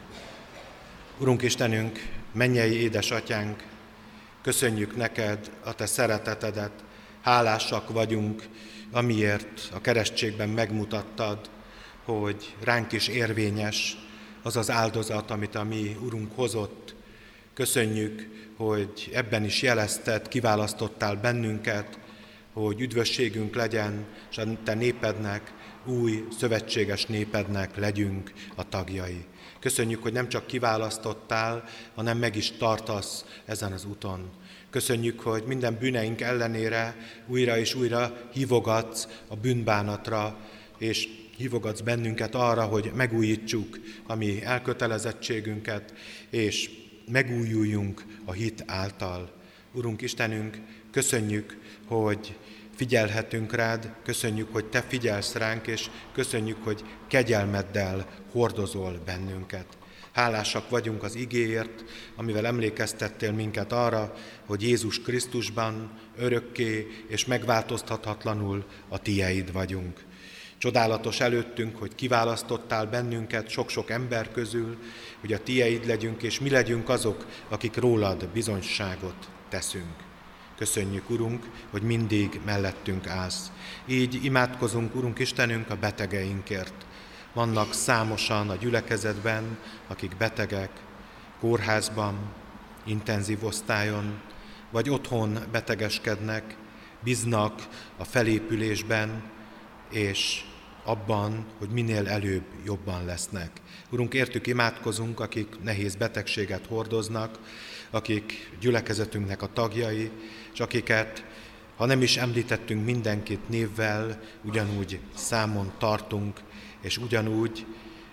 Urunk Istenünk, mennyei édesatyánk, köszönjük neked a te szeretetedet, hálásak vagyunk, amiért a keresztségben megmutattad, hogy ránk is érvényes az az áldozat, amit a mi Urunk hozott. Köszönjük, hogy ebben is jelezted, kiválasztottál bennünket, hogy üdvösségünk legyen, és a te népednek, új szövetséges népednek legyünk a tagjai. Köszönjük, hogy nem csak kiválasztottál, hanem meg is tartasz ezen az úton. Köszönjük, hogy minden bűneink ellenére újra és újra hívogatsz a bűnbánatra, és hívogatsz bennünket arra, hogy megújítsuk a mi elkötelezettségünket, és megújuljunk a hit által. Urunk Istenünk, köszönjük, hogy figyelhetünk rád, köszönjük, hogy te figyelsz ránk, és köszönjük, hogy kegyelmeddel hordozol bennünket. Hálásak vagyunk az igéért, amivel emlékeztettél minket arra, hogy Jézus Krisztusban örökké és megváltoztathatlanul a tieid vagyunk. Csodálatos előttünk, hogy kiválasztottál bennünket sok-sok ember közül, hogy a tieid legyünk, és mi legyünk azok, akik rólad bizonyságot teszünk. Köszönjük, Urunk, hogy mindig mellettünk állsz. Így imádkozunk, Urunk Istenünk, a betegeinkért. Vannak számosan a gyülekezetben, akik betegek, kórházban, intenzív osztályon, vagy otthon betegeskednek, bíznak a felépülésben, és abban, hogy minél előbb jobban lesznek. Urunk, értük imádkozunk, akik nehéz betegséget hordoznak, akik gyülekezetünknek a tagjai, és akiket, ha nem is említettünk mindenkit névvel, ugyanúgy számon tartunk, és ugyanúgy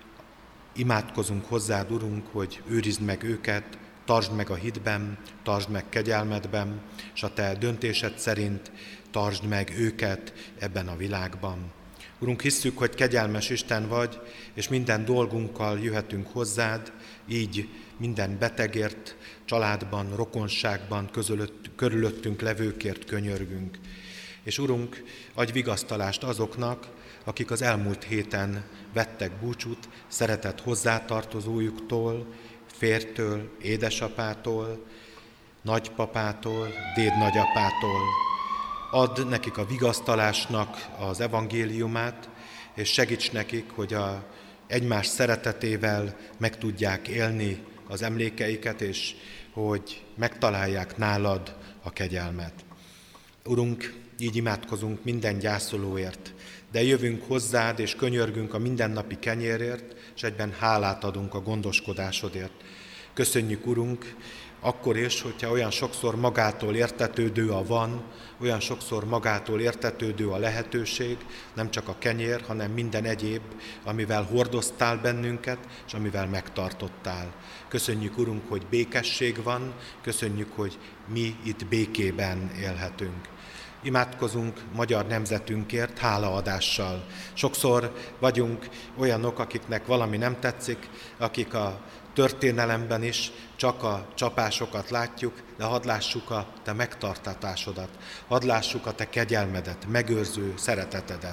imádkozunk hozzád, Urunk, hogy őrizd meg őket, tartsd meg a hitben, tartsd meg kegyelmedben, és a te döntésed szerint tartsd meg őket ebben a világban. Urunk, hisszük, hogy kegyelmes Isten vagy, és minden dolgunkkal jöhetünk hozzád, így minden betegért, családban, rokonságban, közölött, körülöttünk levőkért könyörgünk. És Urunk, adj vigasztalást azoknak, akik az elmúlt héten vettek búcsút szeretett hozzátartozójuktól, férjtől, édesapától, nagypapától, dédnagyapától. Add nekik a vigasztalásnak az evangéliumát, és segíts nekik, hogy a egymás szeretetével meg tudják élni az emlékeiket, és hogy megtalálják nálad a kegyelmet. Urunk, így imádkozunk minden gyászolóért, de jövünk hozzád, és könyörgünk a mindennapi kenyérért, és egyben hálát adunk a gondoskodásodért. Köszönjük, Urunk, akkor is, hogyha olyan sokszor magától értetődő a van, olyan sokszor magától értetődő a lehetőség, nem csak a kenyér, hanem minden egyéb, amivel hordoztál bennünket, és amivel megtartottál. Köszönjük, Urunk, hogy békesség van, köszönjük, hogy mi itt békében élhetünk. Imádkozunk magyar nemzetünkért hálaadással. Sokszor vagyunk olyanok, akiknek valami nem tetszik, akik a történelemben is csak a csapásokat látjuk, de hadd lássuk a te megtartatásodat, hadd lássuk a te kegyelmedet, megőrző szeretetedet.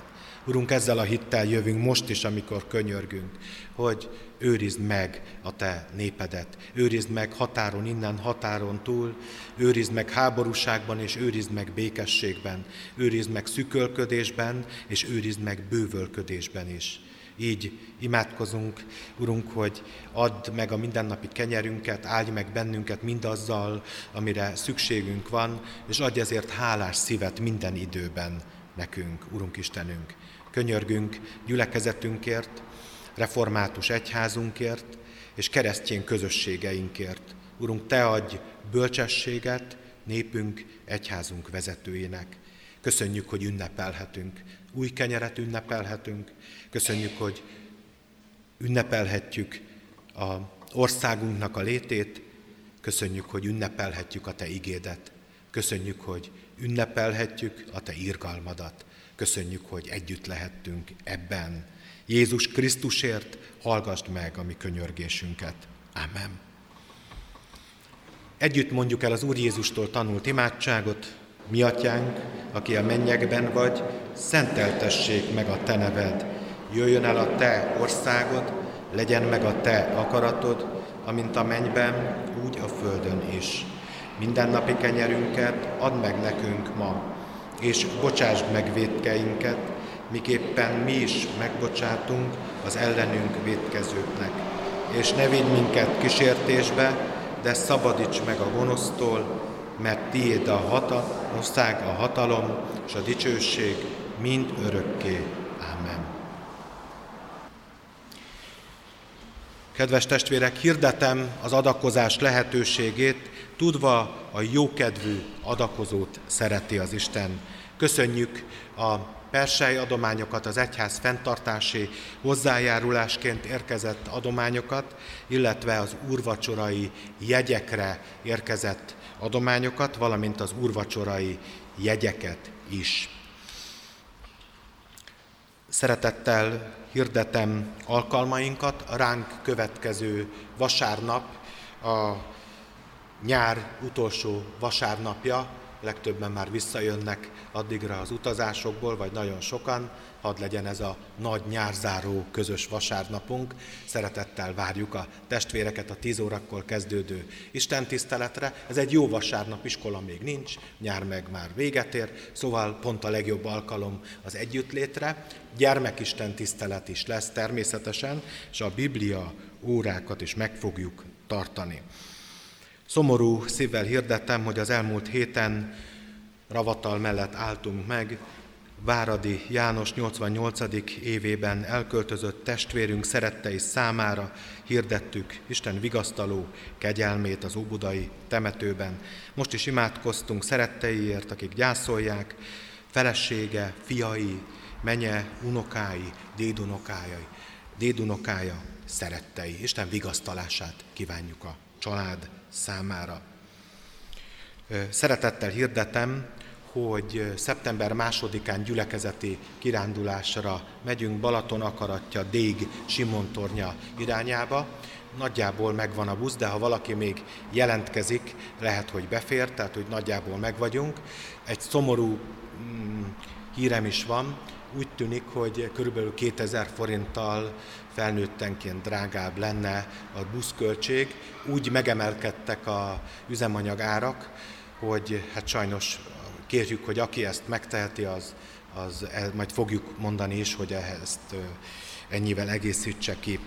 Urunk, ezzel a hittel jövünk most is, amikor könyörgünk, hogy őrizd meg a Te népedet, őrizd meg határon innen, határon túl, őrizd meg háborúságban, és őrizd meg békességben, őrizd meg szükölködésben, és őrizd meg bővölködésben is. Így imádkozunk, Urunk, hogy add meg a mindennapi kenyerünket, áldj meg bennünket mindazzal, amire szükségünk van, és adj ezért hálás szívet minden időben nekünk, Urunk Istenünk. Könyörgünk gyülekezetünkért, református egyházunkért és keresztény közösségeinkért. Urunk, Te adj bölcsességet népünk, egyházunk vezetőjének. Köszönjük, hogy ünnepelhetünk, új kenyeret ünnepelhetünk, köszönjük, hogy ünnepelhetjük az országunknak a létét, köszönjük, hogy ünnepelhetjük a Te igédet, köszönjük, hogy ünnepelhetjük a Te irgalmadat, köszönjük, hogy együtt lehettünk ebben. Jézus Krisztusért hallgasd meg a mi könyörgésünket. Amen. Együtt mondjuk el az Úr Jézustól tanult imádságot. Mi atyánk, aki a mennyekben vagy, szenteltessék meg a Te neved. Jöjjön el a Te országod, legyen meg a Te akaratod, amint a mennyben, úgy a földön is. Mindennapi kenyerünket add meg nekünk ma, és bocsásd meg vétkeinket, miképpen mi is megbocsátunk az ellenünk vétkezőknek. És ne vigy minket kísértésbe, de szabadíts meg a gonosztól, mert tiéd a hatal, ország, a hatalom és a dicsőség mind örökké. Ámen. Kedves testvérek, hirdetem az adakozás lehetőségét, tudva a jókedvű adakozót szereti az Isten. Köszönjük a persely adományokat, az egyház fenntartási hozzájárulásként érkezett adományokat, illetve az úrvacsorai jegyekre érkezett adományokat, valamint az úrvacsorai jegyeket is. Szeretettel hirdetem alkalmainkat, a ránk következő vasárnap, a nyár utolsó vasárnapja, legtöbben már visszajönnek addigra az utazásokból, vagy nagyon sokan, hadd legyen ez a nagy nyárzáró közös vasárnapunk. Szeretettel várjuk a testvéreket a tíz órakor kezdődő istentiszteletre. Ez egy jó vasárnap, iskola még nincs, nyár meg már véget ér, szóval pont a legjobb alkalom az együttlétre. Gyermekistentisztelet is lesz természetesen, és a Biblia órákat is meg fogjuk tartani. Szomorú szívvel hirdettem, hogy az elmúlt héten ravatal mellett álltunk meg, Váradi János nyolcvannyolcadik évében elköltözött testvérünk szerettei számára hirdettük Isten vigasztaló kegyelmét az óbudai temetőben. Most is imádkoztunk szeretteiért, akik gyászolják, felesége, fiai, menye, unokái, dédunokájai, dédunokája, szerettei. Isten vigasztalását kívánjuk a család számára. Szeretettel hirdetem, hogy szeptember másodikán gyülekezeti kirándulásra megyünk Balaton akaratja Dég Simontornya irányába. Nagyjából megvan a busz, de ha valaki még jelentkezik, lehet, hogy befér, tehát hogy nagyjából megvagyunk. Egy szomorú mm, hírem is van, úgy tűnik, hogy körülbelül kétezer forinttal felnőttenként drágább lenne a buszköltség. Úgy megemelkedtek az üzemanyag árak, hogy hát sajnos kérjük, hogy aki ezt megteheti, az, az majd fogjuk mondani is, hogy ezt ennyivel egészítse ki.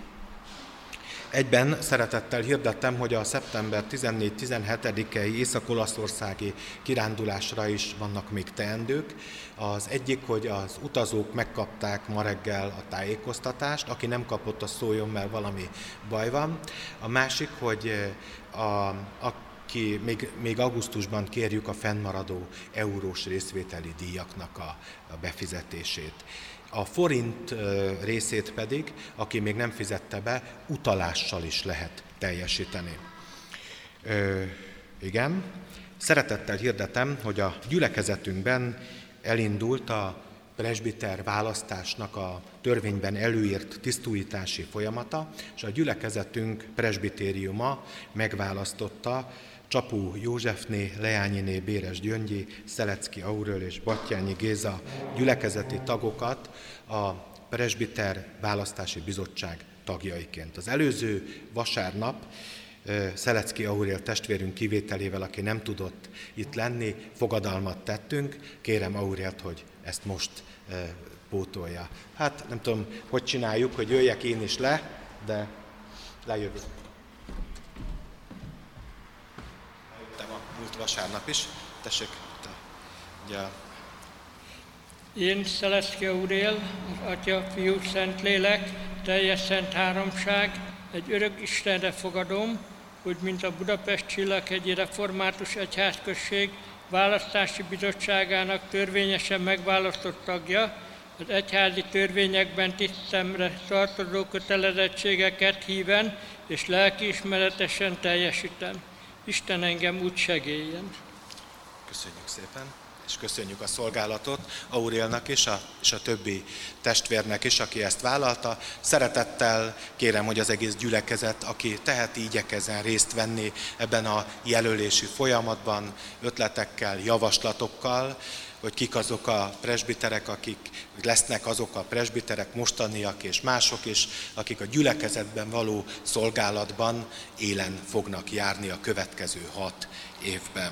Egyben szeretettel hirdettem, hogy a szeptember tizennégy-tizenhetedikei észak-olaszországi kirándulásra is vannak még teendők. Az egyik, hogy az utazók megkapták ma reggel a tájékoztatást, aki nem kapott, az szóljon, mert valami baj van. A másik, hogy a, a ki még, még augusztusban kérjük a fennmaradó eurós részvételi díjaknak a, a befizetését. A forint részét pedig, aki még nem fizette be, utalással is lehet teljesíteni. Ö, igen, szeretettel hirdetem, hogy a gyülekezetünkben elindult a presbiter választásnak a törvényben előírt tisztújítási folyamata, és a gyülekezetünk presbitériuma megválasztotta Csapó Józsefné, Leányiné, Béres Gyöngyi, Szelecki Aurél és Batthyányi Géza gyülekezeti tagokat a presbiter választási bizottság tagjaiként. Az előző vasárnap Szelecki Aurél testvérünk kivételével, aki nem tudott itt lenni, fogadalmat tettünk. Kérem Aurélt, hogy ezt most pótolja. Hát nem tudom, hogy csináljuk, hogy jöjjek én is le, de lejövök. Lejöttem a múlt vasárnap is. Tessék, te, ugye...
Én, Szelecki Aurél, az Atya, Fiú, Szentlélek, teljes szent háromság, egy örök Istenre fogadom, hogy mint a Budapest Csillaghegyi Református Egyházközség választási bizottságának törvényesen megválasztott tagja, az egyházi törvényekben tisztemre tartozó kötelezettségeket híven és lelkiismeretesen teljesítem. Isten engem úgy segéljen.
Köszönjük szépen, és köszönjük a szolgálatot Aurélnak is, a, és a többi testvérnek is, aki ezt vállalta. Szeretettel kérem, hogy az egész gyülekezet, aki teheti, igyekezzen részt venni ebben a jelölési folyamatban, ötletekkel, javaslatokkal, hogy kik azok a presbiterek, akik lesznek azok a presbiterek, mostaniak és mások is, akik a gyülekezetben való szolgálatban élen fognak járni a következő hat évben.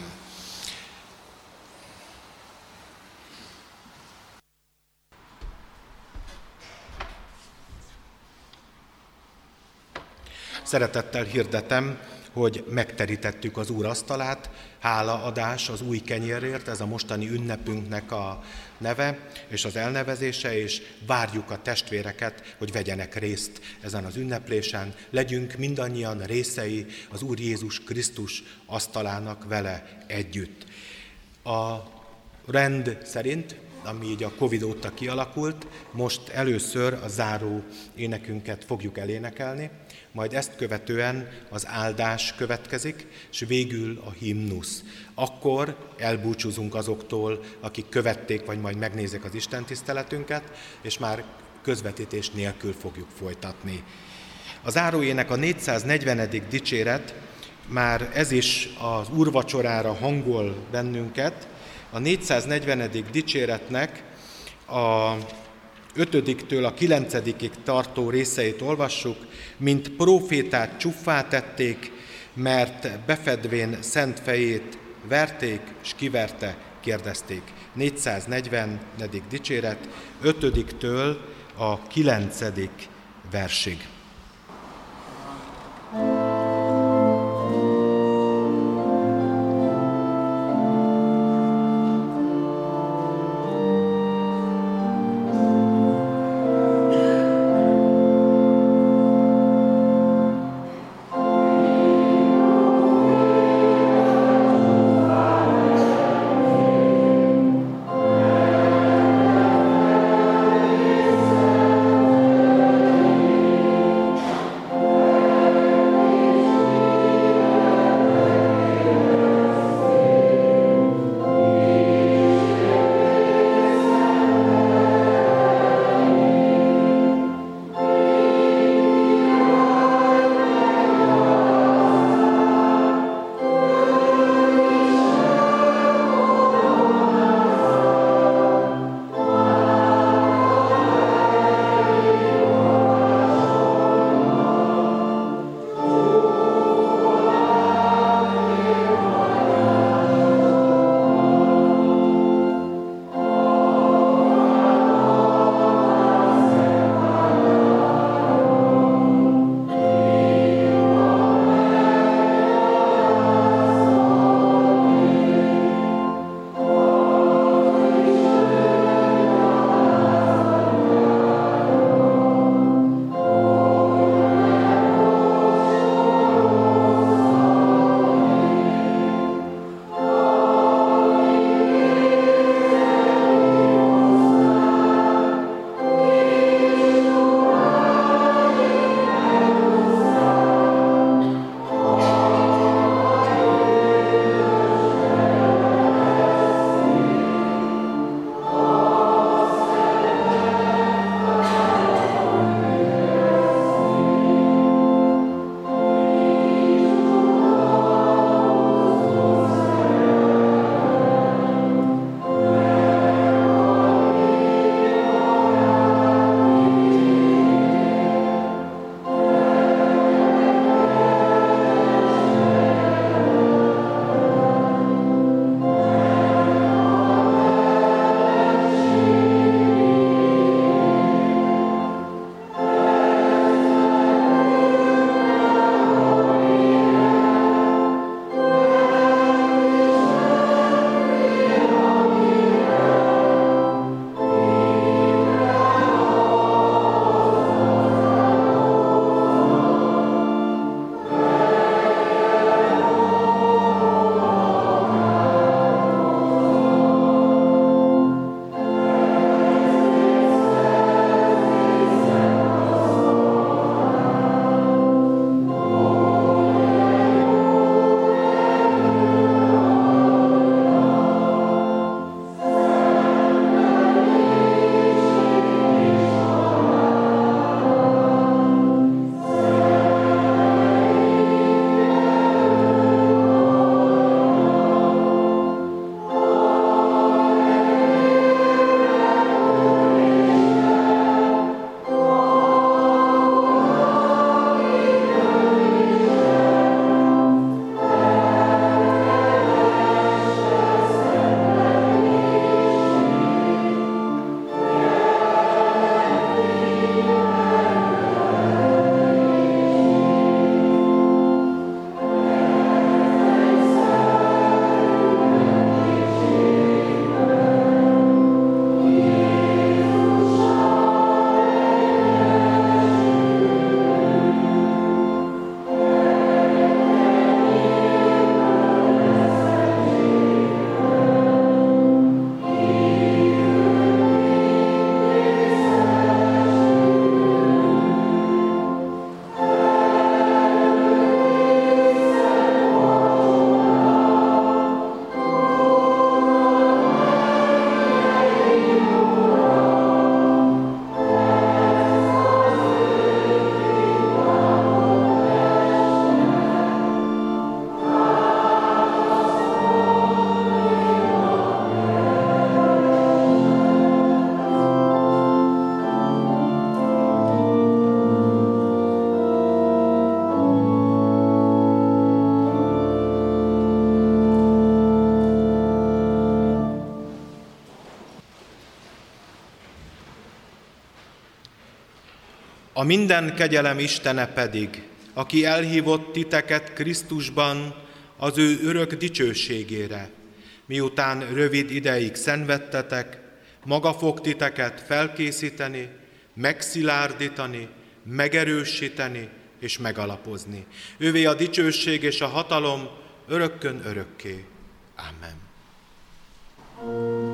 Szeretettel hirdetem, hogy megterítettük az Úr asztalát, hálaadás az új kenyérért, ez a mostani ünnepünknek a neve és az elnevezése, és várjuk a testvéreket, hogy vegyenek részt ezen az ünneplésen, legyünk mindannyian részei az Úr Jézus Krisztus asztalának vele együtt. A rend szerint, ami így a Covid óta kialakult, most először a záró énekünket fogjuk elénekelni, majd ezt követően az áldás következik, és végül a himnusz. Akkor elbúcsúzunk azoktól, akik követték, vagy majd megnézik az istentiszteletünket, és már közvetítés nélkül fogjuk folytatni. A záróének a négyszáznegyvenedik dicséret, már ez is az úrvacsorára hangol bennünket. A négyszáznegyvenedik dicséretnek a ötödiktől a kilencedikig tartó részeit olvassuk, mint prófétát csuffá tették, mert befedvén szent fejét verték, s kiverte, kérdezték. négyszáznegyvenedik dicséret, ötödiktől a kilencedik versig. A minden kegyelem Istene pedig, aki elhívott titeket Krisztusban az ő örök dicsőségére, miután rövid ideig szenvedtetek, maga fog titeket felkészíteni, megszilárdítani, megerősíteni és megalapozni. Ővé a dicsőség és a hatalom örökkön örökké. Amen.